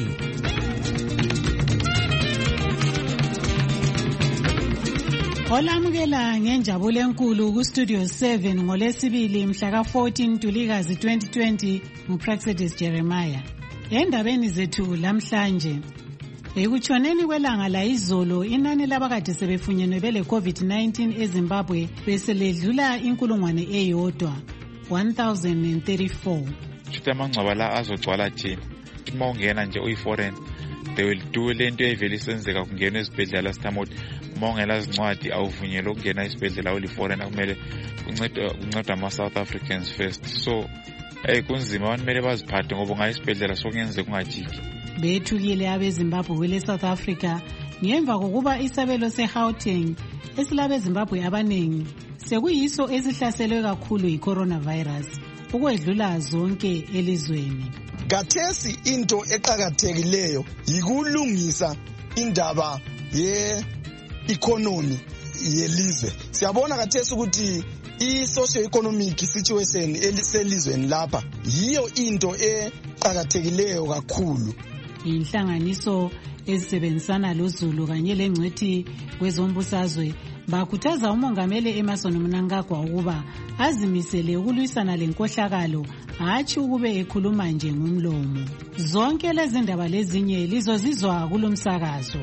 Olamukela ngenjabulo enkulu ku Studio seven ngolesibili mhla ka fourteen Ntulikazi twenty twenty nguPraxedis Jeremiah. Endabeni zethu lamhlanje ekutshoneni kwelanga la izolo inani labakade sebefunyenwe bele COVID nineteen eZimbabwe beseledlula inkulungwane eyodwa one thousand thirty-four. Futhi amangcwaba la azogcwala thina. Uma ungena nje uyi-foreign they will do lento evele isenzeka kungena esibhedlela sithamothi uma ungela zincwadi awuvunyelwa ukungena esibhedlela uli-foreign kumele unceda unceda ama-South Africans first. So eh kunzima abantu kumele baziphathe ngoba ngayisibhedlela sokungenzeka kungajiki. Bethukile abeZimbabwe kwele South Africa ngemva kokuba isabelo seGauteng esilabe Zimbabwe abaningi sekuyiso esihlaselwe kakhulu yi-coronavirus ukwedlula zonke elizweni. Gathesi into eqhakathekileyo yikulungisa indaba ye-economy yelizwe. Siyabona gathesi ukuthi i-socio-economic situation eliselizweni lapha yiyo into eqhakathekileyo kakhulu. Inhlanganiso ezisebenzisana loZulu kanye lengcwethi kwezombusazwe bakhuthaza umongameli Emmerson Mnangagwa ukuba azimisele ukulwisana lenkohlakalo hatshi ukube ekhuluma nje ngomlomo. Zonke lezi ndaba lezinye lizozizwa kulomsakazo.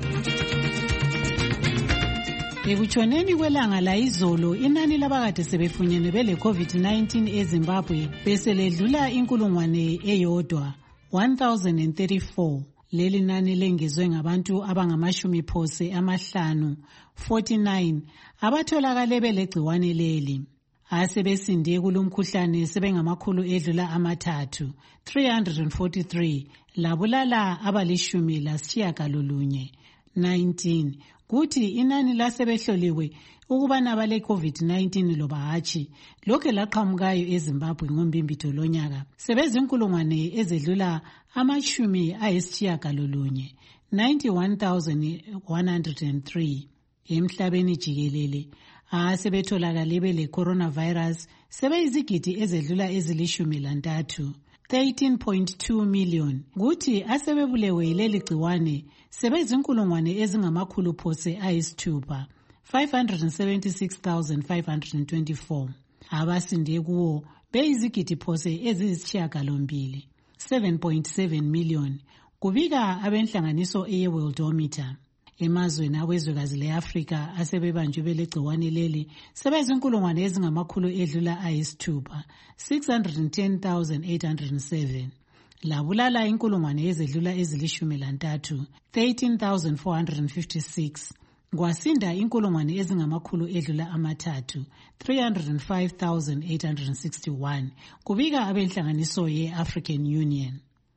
Ekutshoneni kwelanga la izolo inani labakade sebefunyenwe bele COVID nineteen eZimbabwe beseledlula inkulungwane eyodwa one thousand thirty-four. Leli nani lengezwe ngabantu abangamashumi phose amahlanu forty-nine abatholakale belegciwane leli. Asebesinde kulomkhuhlane sebengamakhulu edlula amathathu three hundred forty-three labulala abalishumi lasitshiyagalolunye nineteen. Kuthi inani lasebehloliwe ukubana bale COVID nineteen loba hatshi lokhe laqhamukayo eZimbabwe ngombimbitho lonyaka sebezinkulungwane ezedlula amashumi ayisitshiyagalolunye ninety-one thousand one hundred three. Emhlabeni jikelele asebetholakale bele coronavirus sebeyizigidi ezedlula ezilishumi lantathu thirteen point two million. Kuthi asebebulewe leli gciwane sebezinkulungwane ezingamakhulu phose ayisithupha five hundred seventy-six thousand five hundred twenty-four. Abasinde kuwo beyizigidi phose eziyisitshiyagalombili seven point seven million. Kubika abenhlanganiso eye-Worldometer. Emazweni awezwekazi le-Afrika asebebanjwe belegciwane leli sebezinkulungwane ezingamakhulu edlula ayisithupha six hundred ten thousand eight hundred seven. Labulala inkulungwane ezedlula ezilishumi lantathu thirteen thousand four hundred fifty-six. Kwasinda inkulungwane ezingamakhulu edlula amathathu three hundred five thousand eight hundred sixty-one. Kubika abenhlanganiso ye-African Union.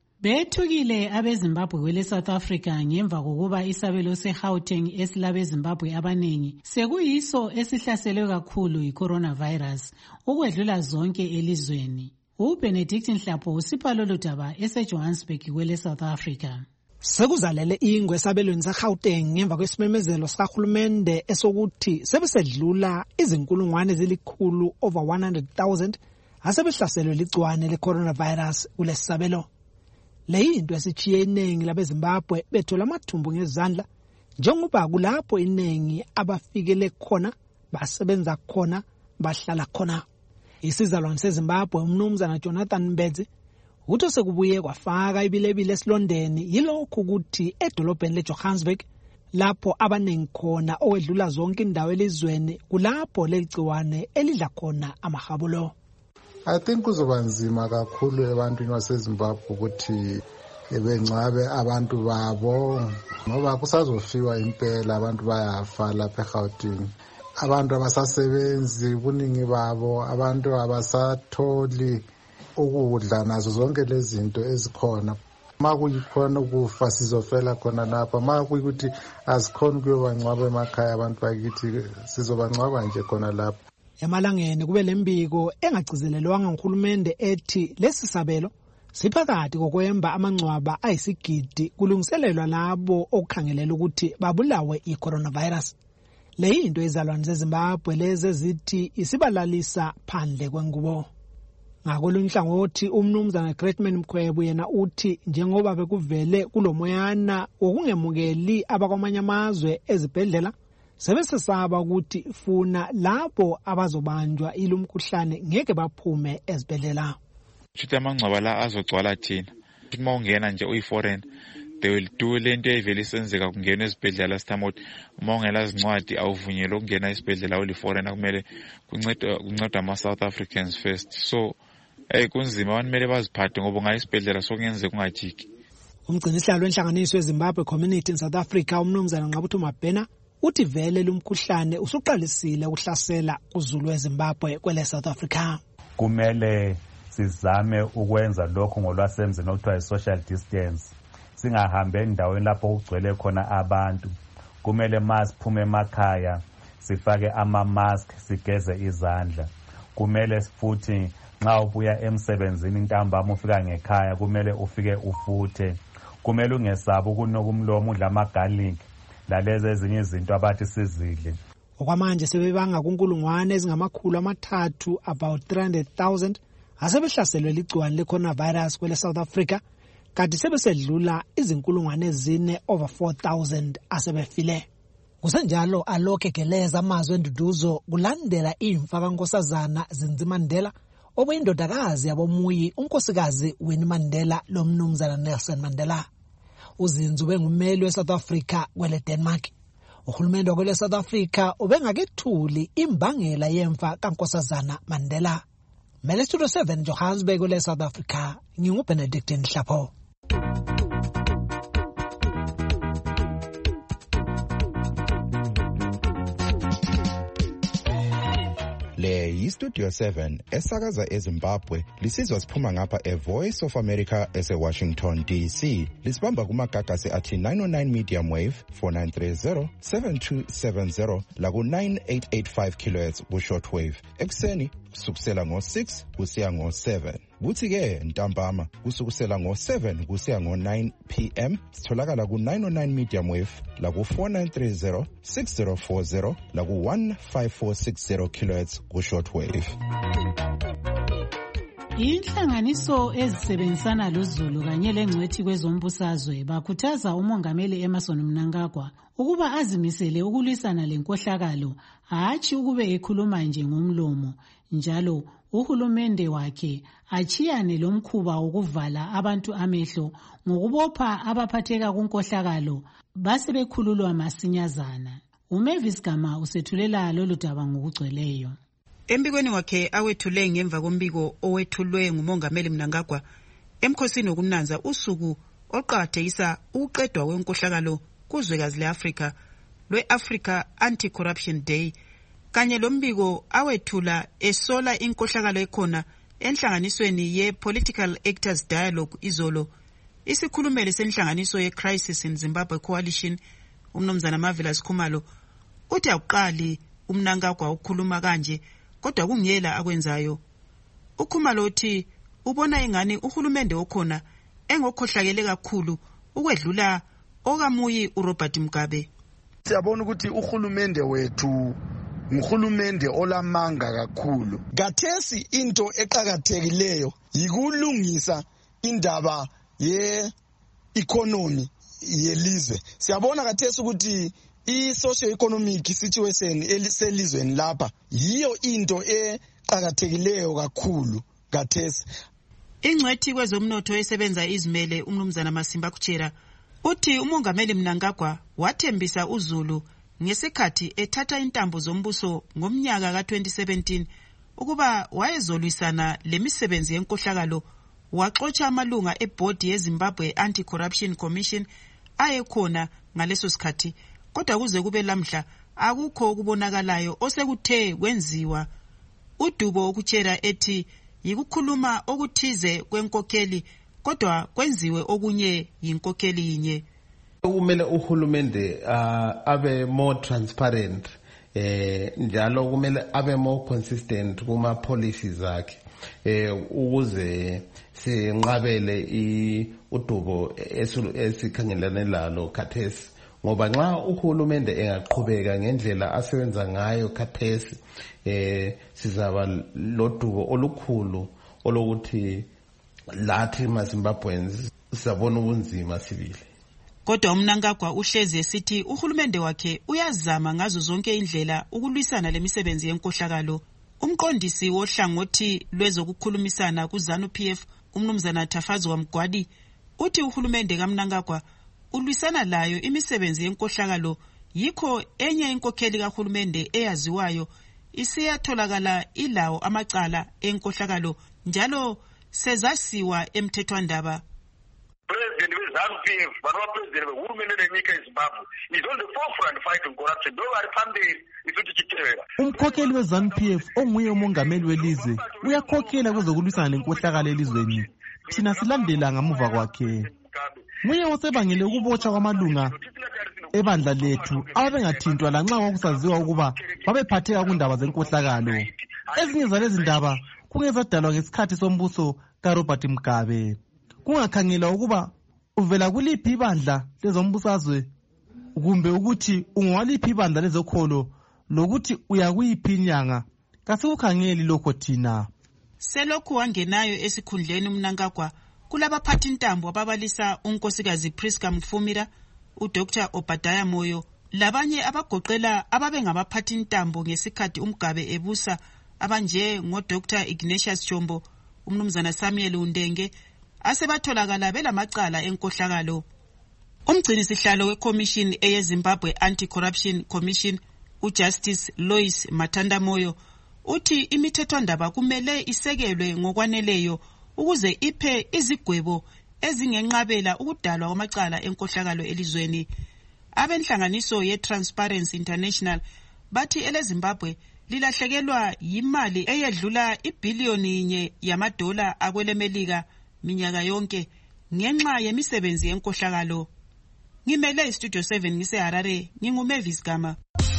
Bethukile abeZimbabwe kwele South Africa ngemva kokuba isabelo seGauteng esilabe Zimbabwe abaningi sekuyiso esihlaselwe kakhulu yi-coronavirus ukwedlula zonke elizweni. uBenedict Nhlapho usipha lolu daba eseJohannesburg kwele South Africa. Sekuzalele ingwe esabelweni seGauteng ngemva kwesimemezelo sikahulumende esokuthi sebesedlula izinkulungwane ezilikhulu over one hundred thousand asebehlaselwe ligciwane le-coronavirus kulesabelo. Le yinto esichiye iningi labeZimbabwe bethola amathumbu ngezandla njengoba kulapho iningi abafikele khona basebenza khona bahlala khona. Isizalwane seZimbabwe umnumzana Jonathan Mbedzi uthi sekubuye kwafaka ibilebile esilondeni yilokhu ukuthi edolobheni leJohannesburg lapho abaningi khona owedlula zonke indawo elizweni kulapho leligciwane elidla khona amahabulo. I think kuzoba nzima kakhulu ebantwini baseZimbabwe ukuthi bencabe abantu babo ngoba kusazofiwa impela abantu bayafa lapha eGauteng. Abantu abasasebenzi kuningi babo, abantu abasatholi ukudla nazo zonke lezi zinto ezikhona. Makuyikhona ukufa sizofela khona lapha, makuyikuthi asikhona kuyobancwaba emakhaya abantu bakithi sizobancwaba nje khona lapha. Emalangeni kube lembiko engagcizelelwanga nguhulumende ethi lesi sabelo siphakathi kokwemba amangcwaba ayisigidi kulungiselelwa labo okukhangelela ukuthi babulawe i-coronavirus. Le into izalwane zeZimbabwe lezi zithi isibalalisa phandle kwengubo. Ngakolunye uhlangothi umnumzana Greatman Mkhwebo yena uthi njengoba bekuvele kulomoyana wokungemukeli abakwamanye amazwe ezibhedlela sebesesaba ukuthi funa labo abazobanjwa ilumkhuhlane ngeke baphume ezibhedlela. Futhi amangcwaba la azogcwala thina. Uma ungena nje uyi-foreign they will do lento evele isenzeka kungena esibhedlela sithamothi uma ungela zincwadi awuvunyelwa ukungena esibhedlela uli-foreign kumele kunceda kunceda ama-South Africans first. So hey kunzima abantu kumele baziphathe ngoba ngayi isibhedlela sokungenzeka ungajiki. Umgcinisihlalo wenhlanganiso yeZimbabwe Community in South Africa umnumzana Nqabutho Mabhena uthi vele lumkhuhlane usuqalisile ukuhlasela uZulu weZimbabwe kwele South Africa. Kumele sizame ukwenza lokho ngolwasemzini okuthiwa i-social distance. Singahambe endaweni lapho kugcwele khona abantu. Kumele masiphume emakhaya sifake ama-mask sigeze izandla. Kumele futhi nxa ubuya emsebenzini ntambama ufika ngekhaya kumele ufike ufuthe. Kumele ungesabi ukunokumlomo udla ama-garlic lalezi ezinye izinto abathi sizidle. Okwamanje sebebanga kunkulungwane ezingamakhulu amathathu about three hundred thousand asebehlaselwe ligciwane le-coronavirus kwele South Africa kanti sebesedlula izinkulungwane ezine over four thousand asebefile. Kusenjalo alokhe geleza amazwe enduduzo kulandela imfa kaNkosazana Zinzima Mandela obuyindodakazi yabomuyi unkosikazi Winnie Mandela lomnumzana Nelson Mandela. Uzinzu bengumeli weSouth Africa kwele Denmark. Uhulumende wakwele South Africa ubengakethuli imbangela yemfa kaNkosazana Mandela. Mele Studio seven Johannesburg kwele South Africa nginguBenedict Nhlapho. Le yi-Studio seven esakaza eZimbabwe lisizwa siphuma ngapha e-Voice of America ese-Washington D C. Lisibamba kumagagasi athi nine oh nine medium wave four nine three zero seven two seven zero laku nine eight eight five kilohertz ku-short wave. Ekuseni kusukusela ngo-six kusiya ngo-seven. Kuthi-ke ntambama kusukusela ngo-seven kusiya ngo-nine p m sitholakala ku-nine oh nine medium wave laku four nine three zero six zero four zero laku one five four six zero kilohertz ku-short wave. Inhlanganiso ezisebenzisana loZulu kanye lengcwethi kwezombusazwe bakhuthaza umongameli Emmerson Mnangagwa ukuba azimisele ukulwisana lenkohlakalo hatshi ukube ekhuluma nje ngomlomo. Njalo uhulumende wakhe achiyane lomkhuba wokuvala abantu amehlo ngokubopha abaphatheka kunkohlakalo base bekhululwa masinyazana. uMavis Gama usethulela lolu daba ngokugcweleyo. Embikweni wakhe awethule ngemva kombiko owethulwe ngumongameli Mnangagwa emkhosini wokunanza usuku oqhakathekisa ukuqedwa kwenkohlakalo kuzwekazi leAfrika lwe-Africa Anti-Corruption Day kanye lombiko awethula esola inkohlakalo ekhona enhlanganisweni ye-Political Actors Dialogue izolo. Isikhulumeli senhlanganiso ye-Crisis in Zimbabwe Coalition umnumzana Marvelous Khumalo uthi akuqali uMnangagwa ukukhuluma kanje kodwa kungiyela akwenzayo. Ukhumalo uthi ubona ingani uhulumende okhona engokhohlakele kakhulu ukwedlula okamuyi uRobert Mugabe. Siyabona ukuthi uhulumende wethu ngihulumende olamanga kakhulu. Gathesi into eqhakathekileyo yikulungisa indaba ye economy yelizwe. Siyabona gathesi ukuthi i socio economic situation eselizweni lapha yiyo into eqhakathekileyo kakhulu kathesi. Ingcwethi kwezomnotho esebenza izimele umnumzana Masimba Kuchera uthi umongameli Mnangagwa wathembisa uZulu ngesikhathi ethatha intambo zombuso ngomnyaka ka twenty seventeen ukuba wayezolwisana lemisebenzi yenkohlakalo, waxotsha amalunga ebhodi yeZimbabwe Anti-Corruption Commission ayekhona ngaleso sikhathi, kodwa kuze kube lamhla akukho ukubonakalayo osekuthe kwenziwa. uDubo Kuchera ethi yikukhuluma okuthize kwenkokheli kodwa kwenziwe okunye yinkokheli yinye. Kumele uhulumende uh, abe more transparent, eh njalo kumele abe more consistent kuma policies akhe eh ukuze sinqabele i uDubo esikhangelane lalo khathesi, ngoba nxa uhulumende engaqhubeka ngendlela asebenza ngayo khathesi eh sizaba lodubo olukhulu olokuthi lathi maZimbabweans sabona ubunzima sibili. Kodwa uMnangagwa uhlezi esithi uhulumende wakhe uyazama ngazo zonke indlela ukulwisana lemisebenzi yenkohlakalo. Umqondisi wohlangothi lwezokukhulumisana kuZANU P F umnumzana Tafazi Mgwadi uthi uhulumende kaMnangagwa ulwisana layo imisebenzi yenkohlakalo, yikho enye inkokheli kahulumende eyaziwayo isiyatholakala ilawo amacala enkohlakalo njalo sezasiwa emthethwandaba. President weZANU P F bana president wehulumende lenyika eZimbabwe is on the forefront fighting corruption. No bari phambili ifuthi chitela. Umkhokheli weZANU P F onguye umongameli welizwe uyakhokhela kuzokulwisana lenkohlakalo elizweni. Thina silandela ngamuva kwakhe. Nguye osebangele ukubotshwa kwamalunga ebandla lethu ababengathintwa lanxa kwakusaziwa ukuba babephatheka kundaba zenkohlakalo. Ezinye zalezi ndaba kungezadalwa ngesikhathi sombuso kaRobert Mugabe. Kungakhangela ukuba uvela kuliphi ibandla lezombusazwe kumbe ukuthi ungwaliphi ibandla lezokholo lokuthi uyakuyiphi inyanga, kasikukhangeli lokho thina. Selokhu wangenayo esikhundleni uMnangagwa kulabaphathi intambo ababalisa unkosikazi Priska Mfumira, uDr Obadiah Moyo labanye abagoqela ababengabaphathi intambo ngesikhathi uMgabe ebusa abanje ngoDr Ignatius Chombo, umnumzana Samuel Undenge asebatholakala belamacala enkohlakalo. Umgcini sihlalo weCommission eyeZimbabwe Anti-Corruption Commission uJustice Lois Matanda Moyo uthi imithethwandaba kumele isekelwe ngokwaneleyo ukuze iphe izigwebo ezingenqabela ukudalwa kwamacala enkohlakalo elizweni. Abenhlanganiso ye-Transparency International bathi eleZimbabwe lilahlekelwa yimali eyedlula ibiliyoni yinye yamadola akwelemelika minyaka yonke ngenxa yemisebenzi yenkohlakalo. Ngimele iStudio seven ngiseHarare, nginguMavis Gama.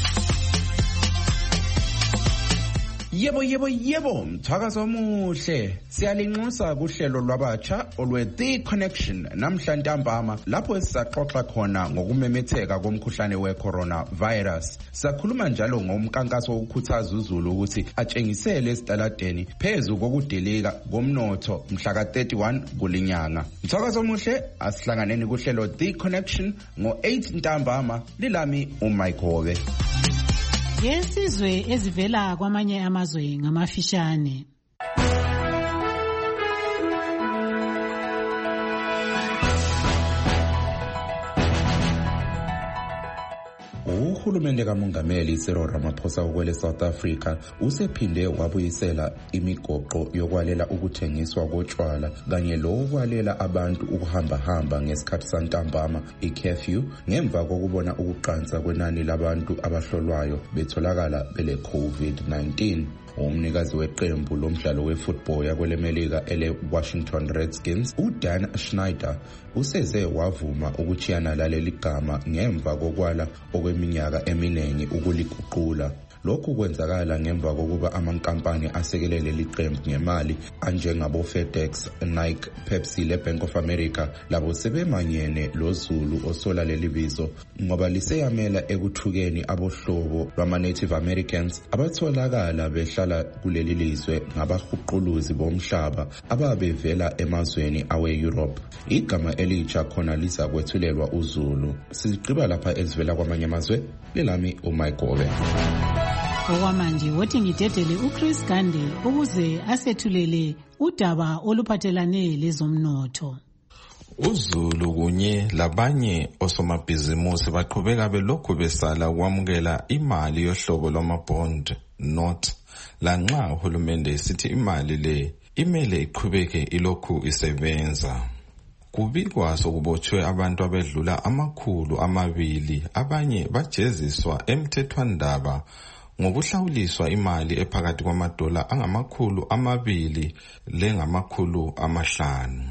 Yebo yebo yebo, mthakazo omuhle. Siyalinxusa kuhlelo lwabatsha olwe The Connection namhla ntambama lapho esisaxoxa khona ngokumemetheka komkhuhlane wecorona virus. Sakhuluma njalo ngomkankaso wokukhuthaza uZulu ukuthi atshengisele esitaladeni phezulu kokudeleka komnotho mhla ka thirty-one kulinyanga. Mthakazo omuhle, asihlanganeni kuhlelo The Connection ngo eight ntambama. Lilami uMichael. Yesizwe ezivela kwamanye amazwe ngamafishane. Uhulumende kaMongameli Cyril Ramaphosa okwele South Africa usephinde wabuyisela imigoqo yokwalela ukuthengiswa kotshwala kanye lokwalela abantu ukuhamba hamba ngesikhathi santambama i-curfew ngemva kokubona ukuqansa kwenani labantu abahlolwayo betholakala bele COVID nineteen. Umnikazi weqembu lomdlalo wefootball yakwelemelika ele Washington Redskins uDan Schneider useze wavuma ukuchiyana laleli gama ngemva kokwala okweminyaka eminingi ukuliguqula. Lokhu kwenzakala ngemva kokuba amankampani asekelele liqembu ngemali anjengabo FedEx, Nike, Pepsi le Bank of America labo sebemanyene loZulu osola leli bizo ngoba liseyamela ekuthukeni abohlobo lwama Native Americans abatholakala behlala kuleli lizwe ngabahuquluzi bomhlaba ababevela emazweni awe Europe. Igama elitsha khona liza kwethulelwa uZulu. Siziqiba lapha ezivela kwamanye amazwe. Lelami uMichael. Okwamanje wothi ngidedele uChris Gande ukuze asethulele udaba oluphathelane lezomnotho. uZulu kunye labanye osomabhizimusi baqhubeka belokhu besala ukwamukela imali yohlobo lwamabond note lanxa uhulumende esithi imali le imele iqhubeke ilokhu isebenza. Kubikwa sokubotshwe abantu abedlula amakhulu amabili abanye bajeziswa emthethwandaba ngokuhlawuliswa imali ephakathi kwamadola angamakhulu amabili lengamakhulu amahlanu.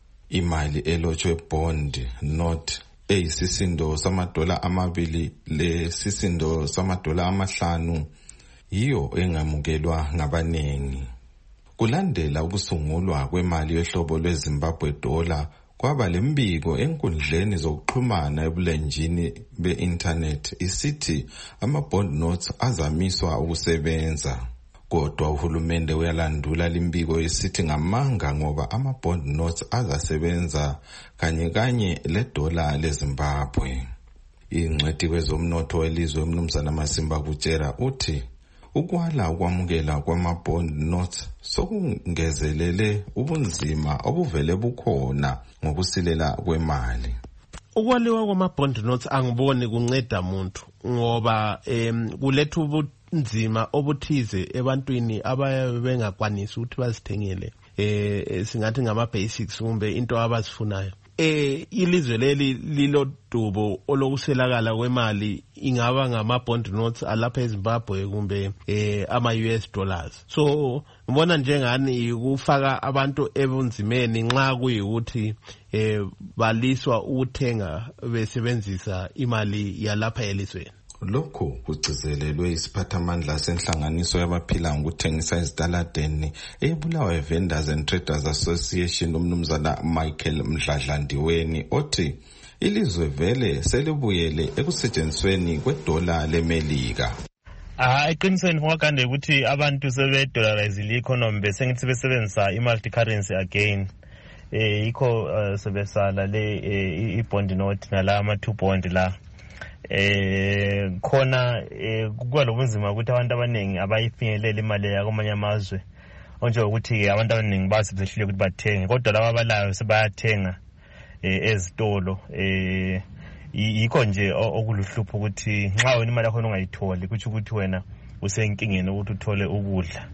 Imali elotshwe bond note eyisisindo samadola amabili lesisindo samadola amahlanu yiyo engamukelwa ngabanengi. Kulandela ukusungulwa kwemali yohlobo lweZimbabwe dollar kwaba lembiko enkundleni zokuxhumana ebulenjini be-internet isithi ama-bond notes azamiswa ukusebenza. Kodwa uhulumende uyalandula limbiko isithi ngamanga ngoba ama-bond notes azasebenza kanye kanye ledola leZimbabwe. Ingcwethi kwezomnotho welizwe uMnumzana Masimba Kutshera uthi ukwala ukwamukela kwama-bond notes sokungezelele ubunzima obuvele bukhona ngokusilela kwemali. Ukwaliwa kwama-bond notes angiboni kunceda umuntu ngoba em kuletha ubunzima obuthize ebantwini ababengakwanisi ukuthi bazithengele eh singathi ngama basics kumbe into abazifunayo. Eh ilizwe leli lilodubo olokuselakala kwemali ingaba ngama bond notes alapha eZimbabwe kumbe eh ama U S dollars. So ngibona njengani ukufaka abantu ebunzimeni nxa kuyikuthi eh baliswa ukuthenga besebenzisa imali yalapha elizweni. Lokhu kugcizelelwe isiphathamandla senhlanganiso yabaphila ngokuthengisa ezitaladeni eBulawayo Vendors and Traders Association uMnumzana Michael Mdladlandiweni othi ilizwe vele selibuyele ekusetshenzisweni kwedola leMelika. Ah eqinisweni ngokande ukuthi abantu sebedollarize i-economy bese ngithi besebenzisa i-multi currency again. Eh yikho sebesala le i-bond note nala ama two bond la. Eh khona kwalobunzima ukuthi abantu abaningi abayifinyelela imali yakomanye amazwe onje ukuthi abantu abaningi basebehlile ukuthi bathenge kodwa laba abalayo sebayathenga ezitolo eh yikho nje okuluhlupho ukuthi nxa wena imali yakho ungayitholi kuthi ukuthi wena usenkingeni ukuthi uthole ukudla.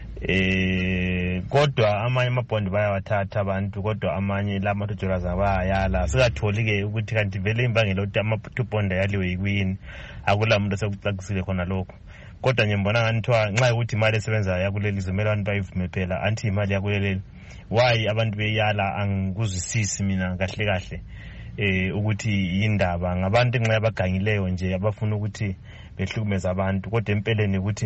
Eh kodwa amanye amabond bayawathatha abantu kodwa amanye lama dollars abayala sikatholi ke ukuthi kanti vele imbangela ukuthi ama two bond ayaliwe yikwini akulamuntu osekuxakisile khona lokho kodwa nje mbona nganthiwa nxa ukuthi imali esebenza yakuleli izimela abantu bayivume phela anti imali yakuleli why abantu beyala angikuzwisisi mina kahle kahle eh ukuthi indaba ngabantu nxa abagangileyo nje abafuna ukuthi behlukumeza abantu kodwa empeleni ukuthi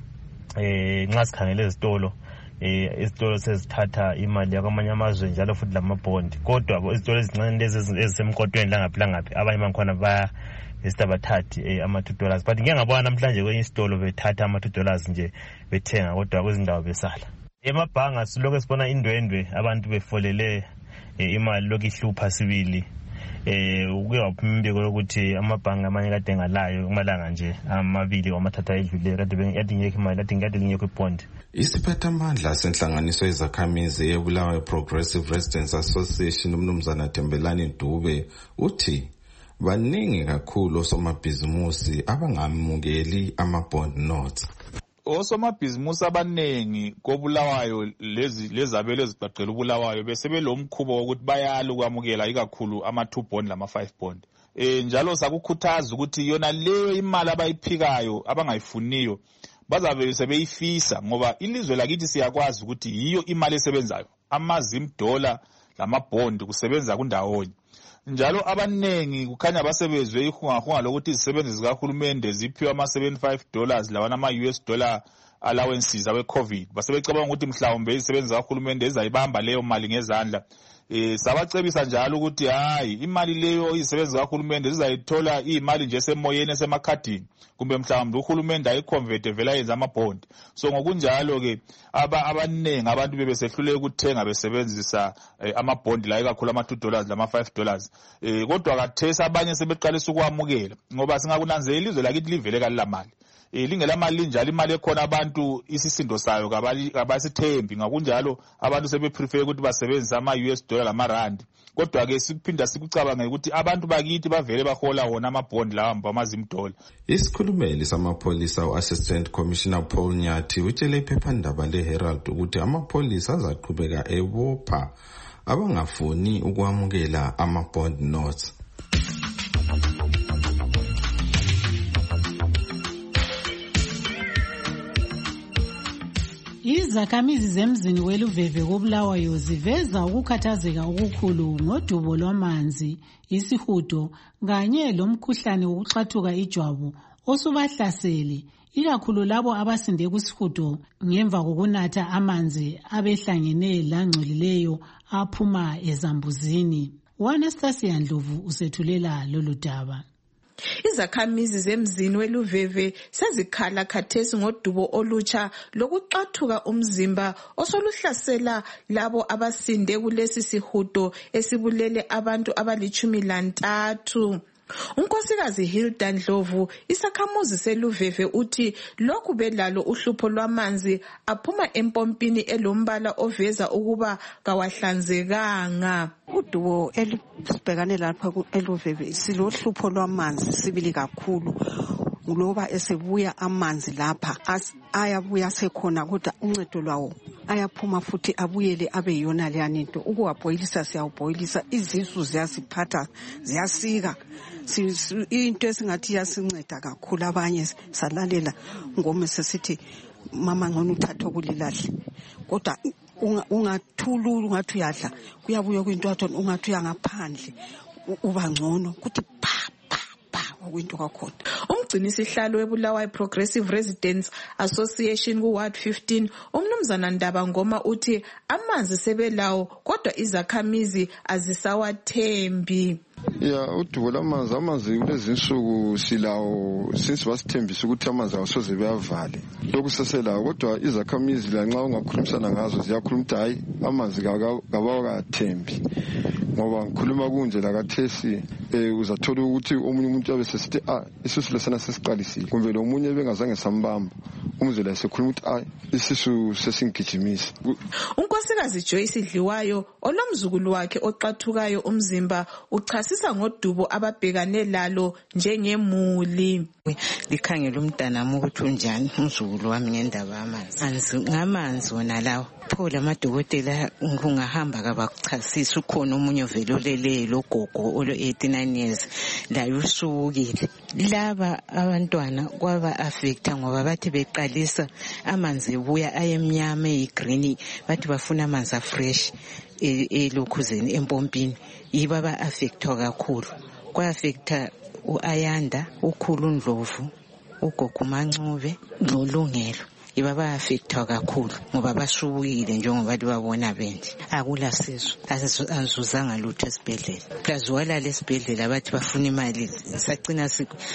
eh nxa sikhangele ezitolo eh izitolo sezithatha imali yakwamanye amazwe njalo futhi lamabond kodwa izitolo ezincane lezi ezisemqotweni la ngaphi la ngaphi abanye mankhona baya esibathathi eh ama two dollars but ngeke ngabona namhlanje kwenye isitolo bethatha ama two dollars nje bethenga kodwa kwezindawo besala. Emabhanga siloko sibona indwendwe abantu befolele imali lokhu ihlupha sibili eh uke waphimbe ukuthi amabhanga amanye kade ngalayo kumalanga nje amabili wamathatha edlule kade bengathi ngeke imali kade ngade ngeke ibond. Isiphathamandla senhlanganiso ezakhamizi eBulawayo Progressive Residents Association uMnumzana Tembelani Dube uthi baningi kakhulu osomabhizimusi abangamukeli ama-bond notes. Osomabhizimusi abanengi koBulawayo lezi lezabelo ezigqagqela uBulawayo bese belomkhubo ukuthi bayala ukwamukela ikakhulu ama two bond lama five bond. Eh njalo sakukhuthaza ukuthi yona leyo imali abayiphikayo abangayifuniyo bazabe sebeyifisa ngoba ilizwe lakithi siyakwazi ukuthi yiyo imali esebenzayo. Amazim dollar lama bond kusebenza kundawonye. Njalo abanengi kukhanya basebezwe ihungahunga lokuthi izisebenzi zikahulumende ziphiwa ama seventy-five dollars lawana ama U S dollar allowances awe COVID. Basebecabanga ukuthi mhlawumbe izisebenzi zikahulumende ezayibamba leyo mali ngezandla. Eh sabacebisa njalo ukuthi hayi imali leyo izisebenzi zikahulumende zizayithola imali nje semoyeni esemakhadini kumbe mhlawumbe uhulumende ayiconvert vela yenza ama bond. So ngokunjalo ke aba abanengi abantu bebesehluleke ukuthenga besebenzisa eh, ama bond la ikakhulu ama two dollars lama five dollars. Eh kodwa kathesa abanye sebeqalisa ukwamukela ngoba singakunanzela ilizwe lakithi livele kalila mali. lingelamali njalo imali ekhona abantu isisindo sayo kabasithembi ngakunjalo abantu sebeprefer ukuthi basebenzise ama-U S dollar lama-rand kodwa ke sikuphinda sikucabange ukuthi abantu bakithi bavele bahola wona amabond lawa mbamazimdola. Isikhulumeli samapholisa u-Assistant Commissioner Paul Nyathi utshele iphephandaba le-Herald ukuthi amapholisa azaqhubeka ebopha abangafuni ukwamukela ama-bond notes. Izakhamizi zemzini weLuveve koBulawayo ziveza ukukhathazeka okukhulu ngodubo lwamanzi, isihudo kanye lomkhuhlane wokuxathuka ijwabu osubahlasele, ikakhulu labo abasinde kusihudo ngemva kokunatha amanzi abehlangene langcolileyo aphuma ezambuzini. Anastasia Ndlovu usethulela lolu daba. Izakhamizi zemzini weLuveve sezikhala khathesi ngodubo olutsha lokuxathuka umzimba osoluhlasela labo abasinde kulesi sihudo esibulele abantu abalitshumi lantathu. Unkosikazi Hilda Ndlovu isakhamuzi seLuveve uthi lokhu belalo uhlupho lwamanzi aphuma empompini elombala oveza ukuba kawahlanzekanga. Udubo elisibhekane lapha eLuveve silohlupho lwamanzi sibili kakhulu. Ngoba esebuya amanzi lapha ayabuya sekhona kodwa uncedo lwawo ayaphuma futhi abuyele abe yona leyanto ukuwabhoyilisa siyawubhoyilisa izisu ziyasiphatha ziyasika into esingathi yasinceda kakhulu abanye salalela ngome sesithi mama ngcono uthatha okulilahle kodwa ungathulula ungathi uyadla kuyabuya kwinto athi ungathi uyangaphandle uba ngcono kuthi kwinto kakhona. Umgcinisihlalo weBulawayo Progressive Residents Association ku Ward fifteen umnumzana Ndaba Ngoma uthi amanzi sebelawo kodwa izakhamizi azisawathembi. Ya udubo lamanzi amanzi kulezi insuku silawo since wasithembisa ukuthi amanzi awusoze beyavale lokhu seselawo kodwa izakhamizi lanxa ungakhulumisana ngazo ziyakhuluma ukuthi hayi amanzi kabawakathembi ngoba ngikhuluma kunje la kathesi eh uzathola ukuthi omunye umuntu yabe sesithi ah isisu lesana sesiqalisile kumbe lo munye bengazange sambamba umzela esekhuluma ukuthi ah isisu sesingigijimisa. Unkosikazi Joyce Dliwayo olomzukulu wakhe oqathukayo umzimba uchasisa ngodubo ababhekane lalo njengemuli. Likhangela umntanami ukuthi unjani umzukulu wami ngendaba yamanzi ngamanzi wona lawo phola amadokotela ungahamba kabakuchasisa ukhona umunye ovelolele logogo olo eighty-nine years la usukile laba abantwana kwaba affecta ngoba bathi beqalisa amanzi ebuya ayemnyama eyigreen bathi bafuna amanzi afresh elokhuzeni empompini yiba ba affectwa kakhulu kwa affecta uAyanda ukhulu Ndlovu ugogo Mancube noLungelo yiba ba affectwa kakhulu ngoba basubukile njengoba libabona benje akula sizo azuzanga lutho esibhedlela plus wala lesibhedlela bathi bafuna imali sacina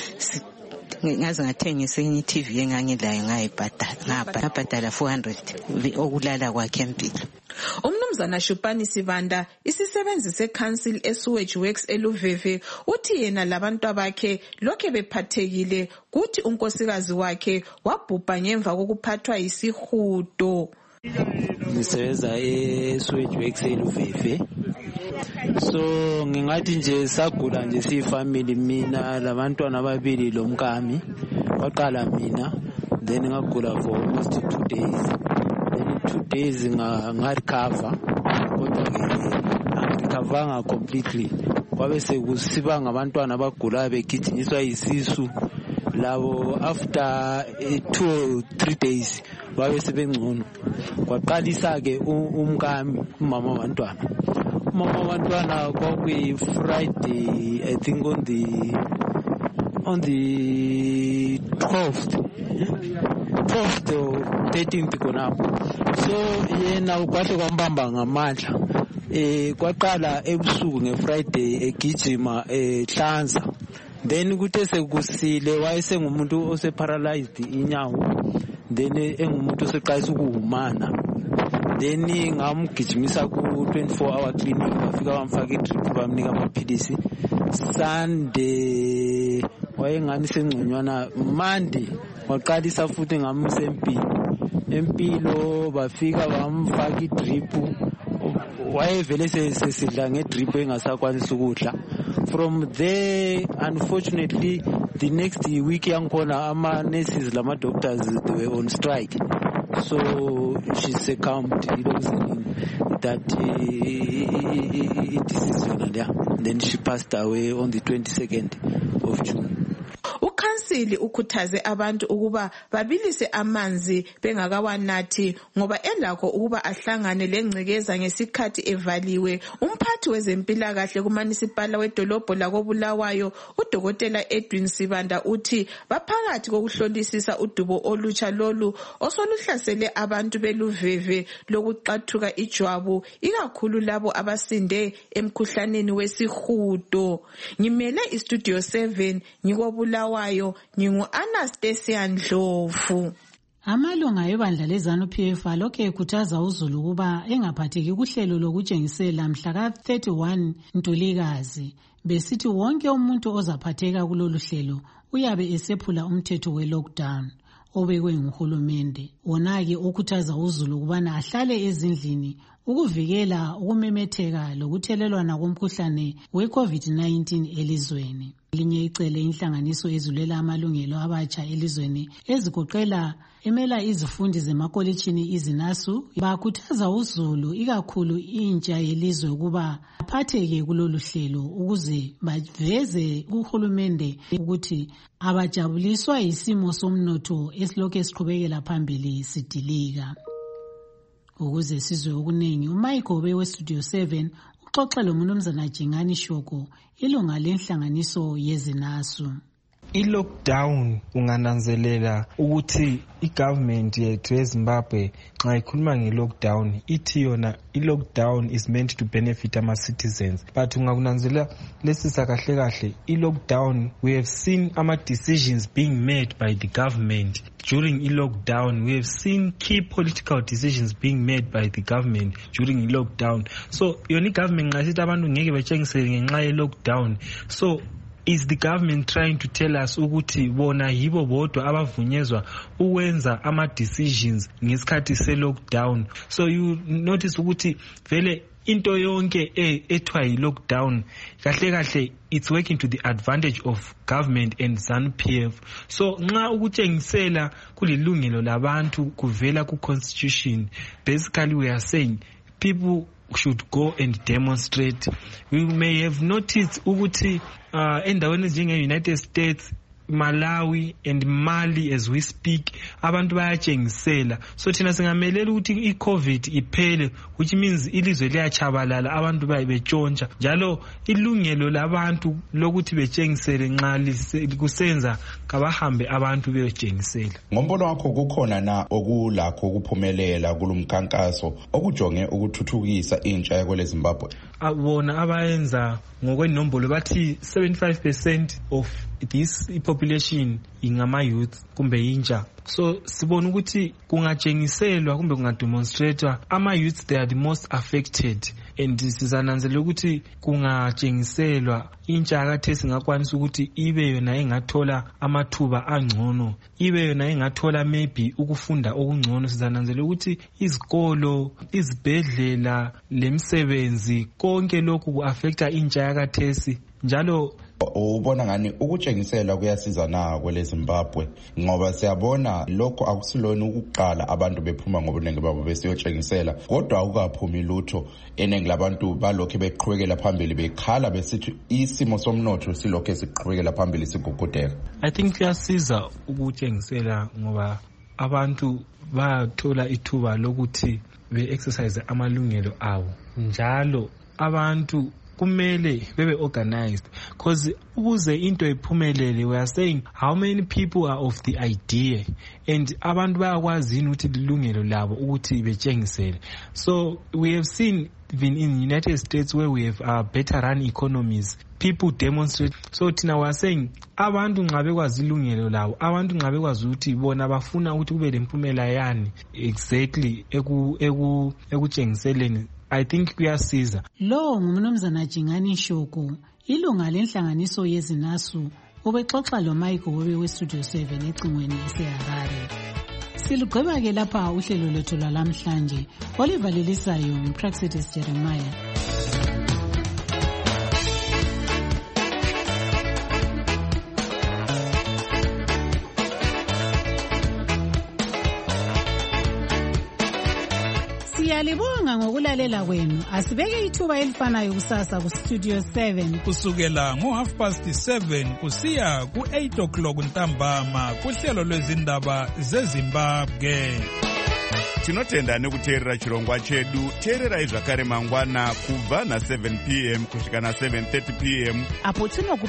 ngaze ngathengisa enye i-T V engangilayo ngayibhadala ngabhadala four hundred okulala kwakhe empilo. Umnumzana Shupani Sivanda isisebenzi seCouncil eSewage Works eLuveve uthi yena labantu abakhe lokhe bephathekile kuthi unkosikazi wakhe wabhubha ngemva kokuphathwa yisihudo. Ngisebenza eSewage Works eLuveve. So ngingathi nje sagula nje siyifamily mina labantwana ababili lomkami waqala mina then ngagula for almost two days then two days nga recover kodwa ke angirecoveranga completely kwabe sekusiba ngabantwana abagula begijinyiswa yisisu labo after uh, two or three days babe sebengcono kwaqalisa ke umkami umama wabantwana mama wabantwana kwakuyi Friday I think on the on the twelfth twelfth or thirteenth konapho so yena ukwahle kwambamba ngamandla eh kwaqala ebusuku ngeFriday egijima ehlanza then kuthe sekusile wayesengumuntu oseparalyzed inyawo then engumuntu oseqalisa ukuhumana then ngamgijimisa ku twenty-four hour clinic bafika bamfaka idrip bamnika amaphilisi Sunday wayengani sengconywana mande waqalisa futhi ngamuse empilo empilo bafika bamfaka idrip wayevele sesidla ngedrip engasakwanisa ukudla. From there, unfortunately, the next week yangikhona ama nurses lama doctors they were on strike, so she succumbed, you know, that uh, disease, yeah. Then she passed away on the twenty-second of June. Ukhansili ukhuthaze abantu ukuba babilise amanzi bengakawanathi ngoba elakho ukuba ahlangane lengcekeza ngesikhathi evaliwe. Umphathi wezempilakahle kumanisipala wedolobho lakoBulawayo uDokotela Edwin Sibanda uthi baphakathi kokuhlolisisa udubo olutsha lolu osoluhlasele abantu beluveve lokuqathuka ijwabu ikakhulu labo abasinde emkhuhlaneni wesihudo. Ngimele iStudio seven ngikobulawayo ngingu Anastasia Ndlovu. Amalunga ebandla leZANU-P F alokhe ekhuthaza uZulu ukuba engaphatheki kuhlelo lokutshengisela mhla ka thirty-one Ntulikazi besithi wonke umuntu ozaphatheka kulolu hlelo uyabe esephula umthetho we-lockdown obekwe nguhulumende. Wona-ke okhuthaza uZulu ukubana ahlale ezindlini ukuvikela ukumemetheka lokuthelelwana komkhuhlane we-COVID nineteen elizweni. Linye icele inhlanganiso ezulela amalungelo abatsha elizweni ezigoqela emela izifundi zemakolitshini izinasu bakhuthaza uZulu ikakhulu intsha yelizwe ukuba aphatheke kulolu hlelo ukuze baveze kuhulumende ukuthi abajabuliswa isimo somnotho esilokhu esiqhubekela phambili sidilika. Ukuze sizwe okuningi, uMayigobe weStudio seven uxoxa loMnumzana Jingani Shoko ilunga lenhlanganiso yezinasu. I-lockdown ungananzelela ukuthi i-government yethu eZimbabwe nxa ikhuluma nge-lockdown ithi yona i-lockdown is meant to benefit ama-citizens, but ungakunanzelela lesisa kahle kahle i-lockdown we have seen ama-decisions being made by the government. During i-lockdown we have seen key political decisions being made by the government during i-lockdown. So yona i-government nxa isithi abantu ngeke betshengisele ngenxa ye-lockdown, so is the government trying to tell us ukuthi bona yibo bodwa abavunyezwa ukwenza ama decisions ngesikhathi se lockdown? So you notice ukuthi vele into yonke ethwa yi lockdown kahle kahle it's working to the advantage of government and ZANU-P F. So nxa ukutshengisela kulilungelo labantu kuvela ku constitution, basically we are saying people should go and demonstrate. We may have noticed ukuthi uh, endaweni njenge United States, Malawi and Mali as we speak abantu bayatshengisela. So thina singamelela ukuthi i-COVID iphele, which means ilizwe liyachabalala abantu baye betshontsha. Njalo ilungelo labantu lokuthi betshengisele nxa kusenza kabahambe abantu beyotshengisela. Ngombono wakho kukhona na okulakho ukuphumelela kulumkhankaso okujonge ukuthuthukisa intsha yakwele Zimbabwe? Abona abayenza ngokwenombolo bathi seventy-five percent of this population ingama youth kumbe intsha. So sibona ukuthi kungatshengiselwa kumbe kungademonstratewa ama youth they are the most affected, and sizananzela ukuthi kungatshengiselwa intsha akathe singakwanisa ukuthi ibe yona engathola amathuba angcono, ibe yona engathola maybe ukufunda okungcono. Sizananzela ukuthi izikolo, izibhedlela, lemsebenzi konke lokhu ku-affecta intsha yakathesi. Njalo ubona ngani ukutshengisela kuyasiza na kwele Zimbabwe ngoba siyabona lokho akusilona ukuqala abantu bephuma ngobunengi babo besiyotshengisela, kodwa akukaphumi lutho. Eningi labantu balokho beqhubekela phambili bekhala besithi isimo somnotho silokho esiqhubekela phambili sigugudeka. I think kuyasiza ukutshengisela ngoba abantu bathola ithuba lokuthi be-exercise amalungelo abo. Njalo abantu kumele bebe organized, because ukuze into iphumelele we are saying how many people are of the idea, and abantu bayakwazi ukuthi lilungelo labo ukuthi betshengisele. So we have seen even in the United States where we have uh, better run economies, people demonstrate. So thina we are saying abantu nxa bekwazi ilungelo labo, abantu nxa bekwazi ukuthi bona bafuna ukuthi kube lemphumela yani exactly eku eku ekutshengiseleni, I think kuyasiza. Lo ngumnumzana Jingani Shoko, ilunga lenhlanganiso yezinasu ubexoxa lo-Mike Gobe westudio seven ecingweni eseharare. Silugqiba-ke lapha uhlelo lwethu lwalamhlanje olivalelisayo nguPraxitis Jeremiah. Siyalibonga ngokulalela kwenu. Asibeke ithuba elifanayo kusasa kustudio seven kusukela ngo half past seven kusiya ku eight o'clock ntambama kuhlelo lwezindaba zeZimbabwe. Tinotenda nekuteerera chirongwa chedu. Teererai zvakare mangwana kubva na seven p m kusvika na seven thirty p m apo tinokupa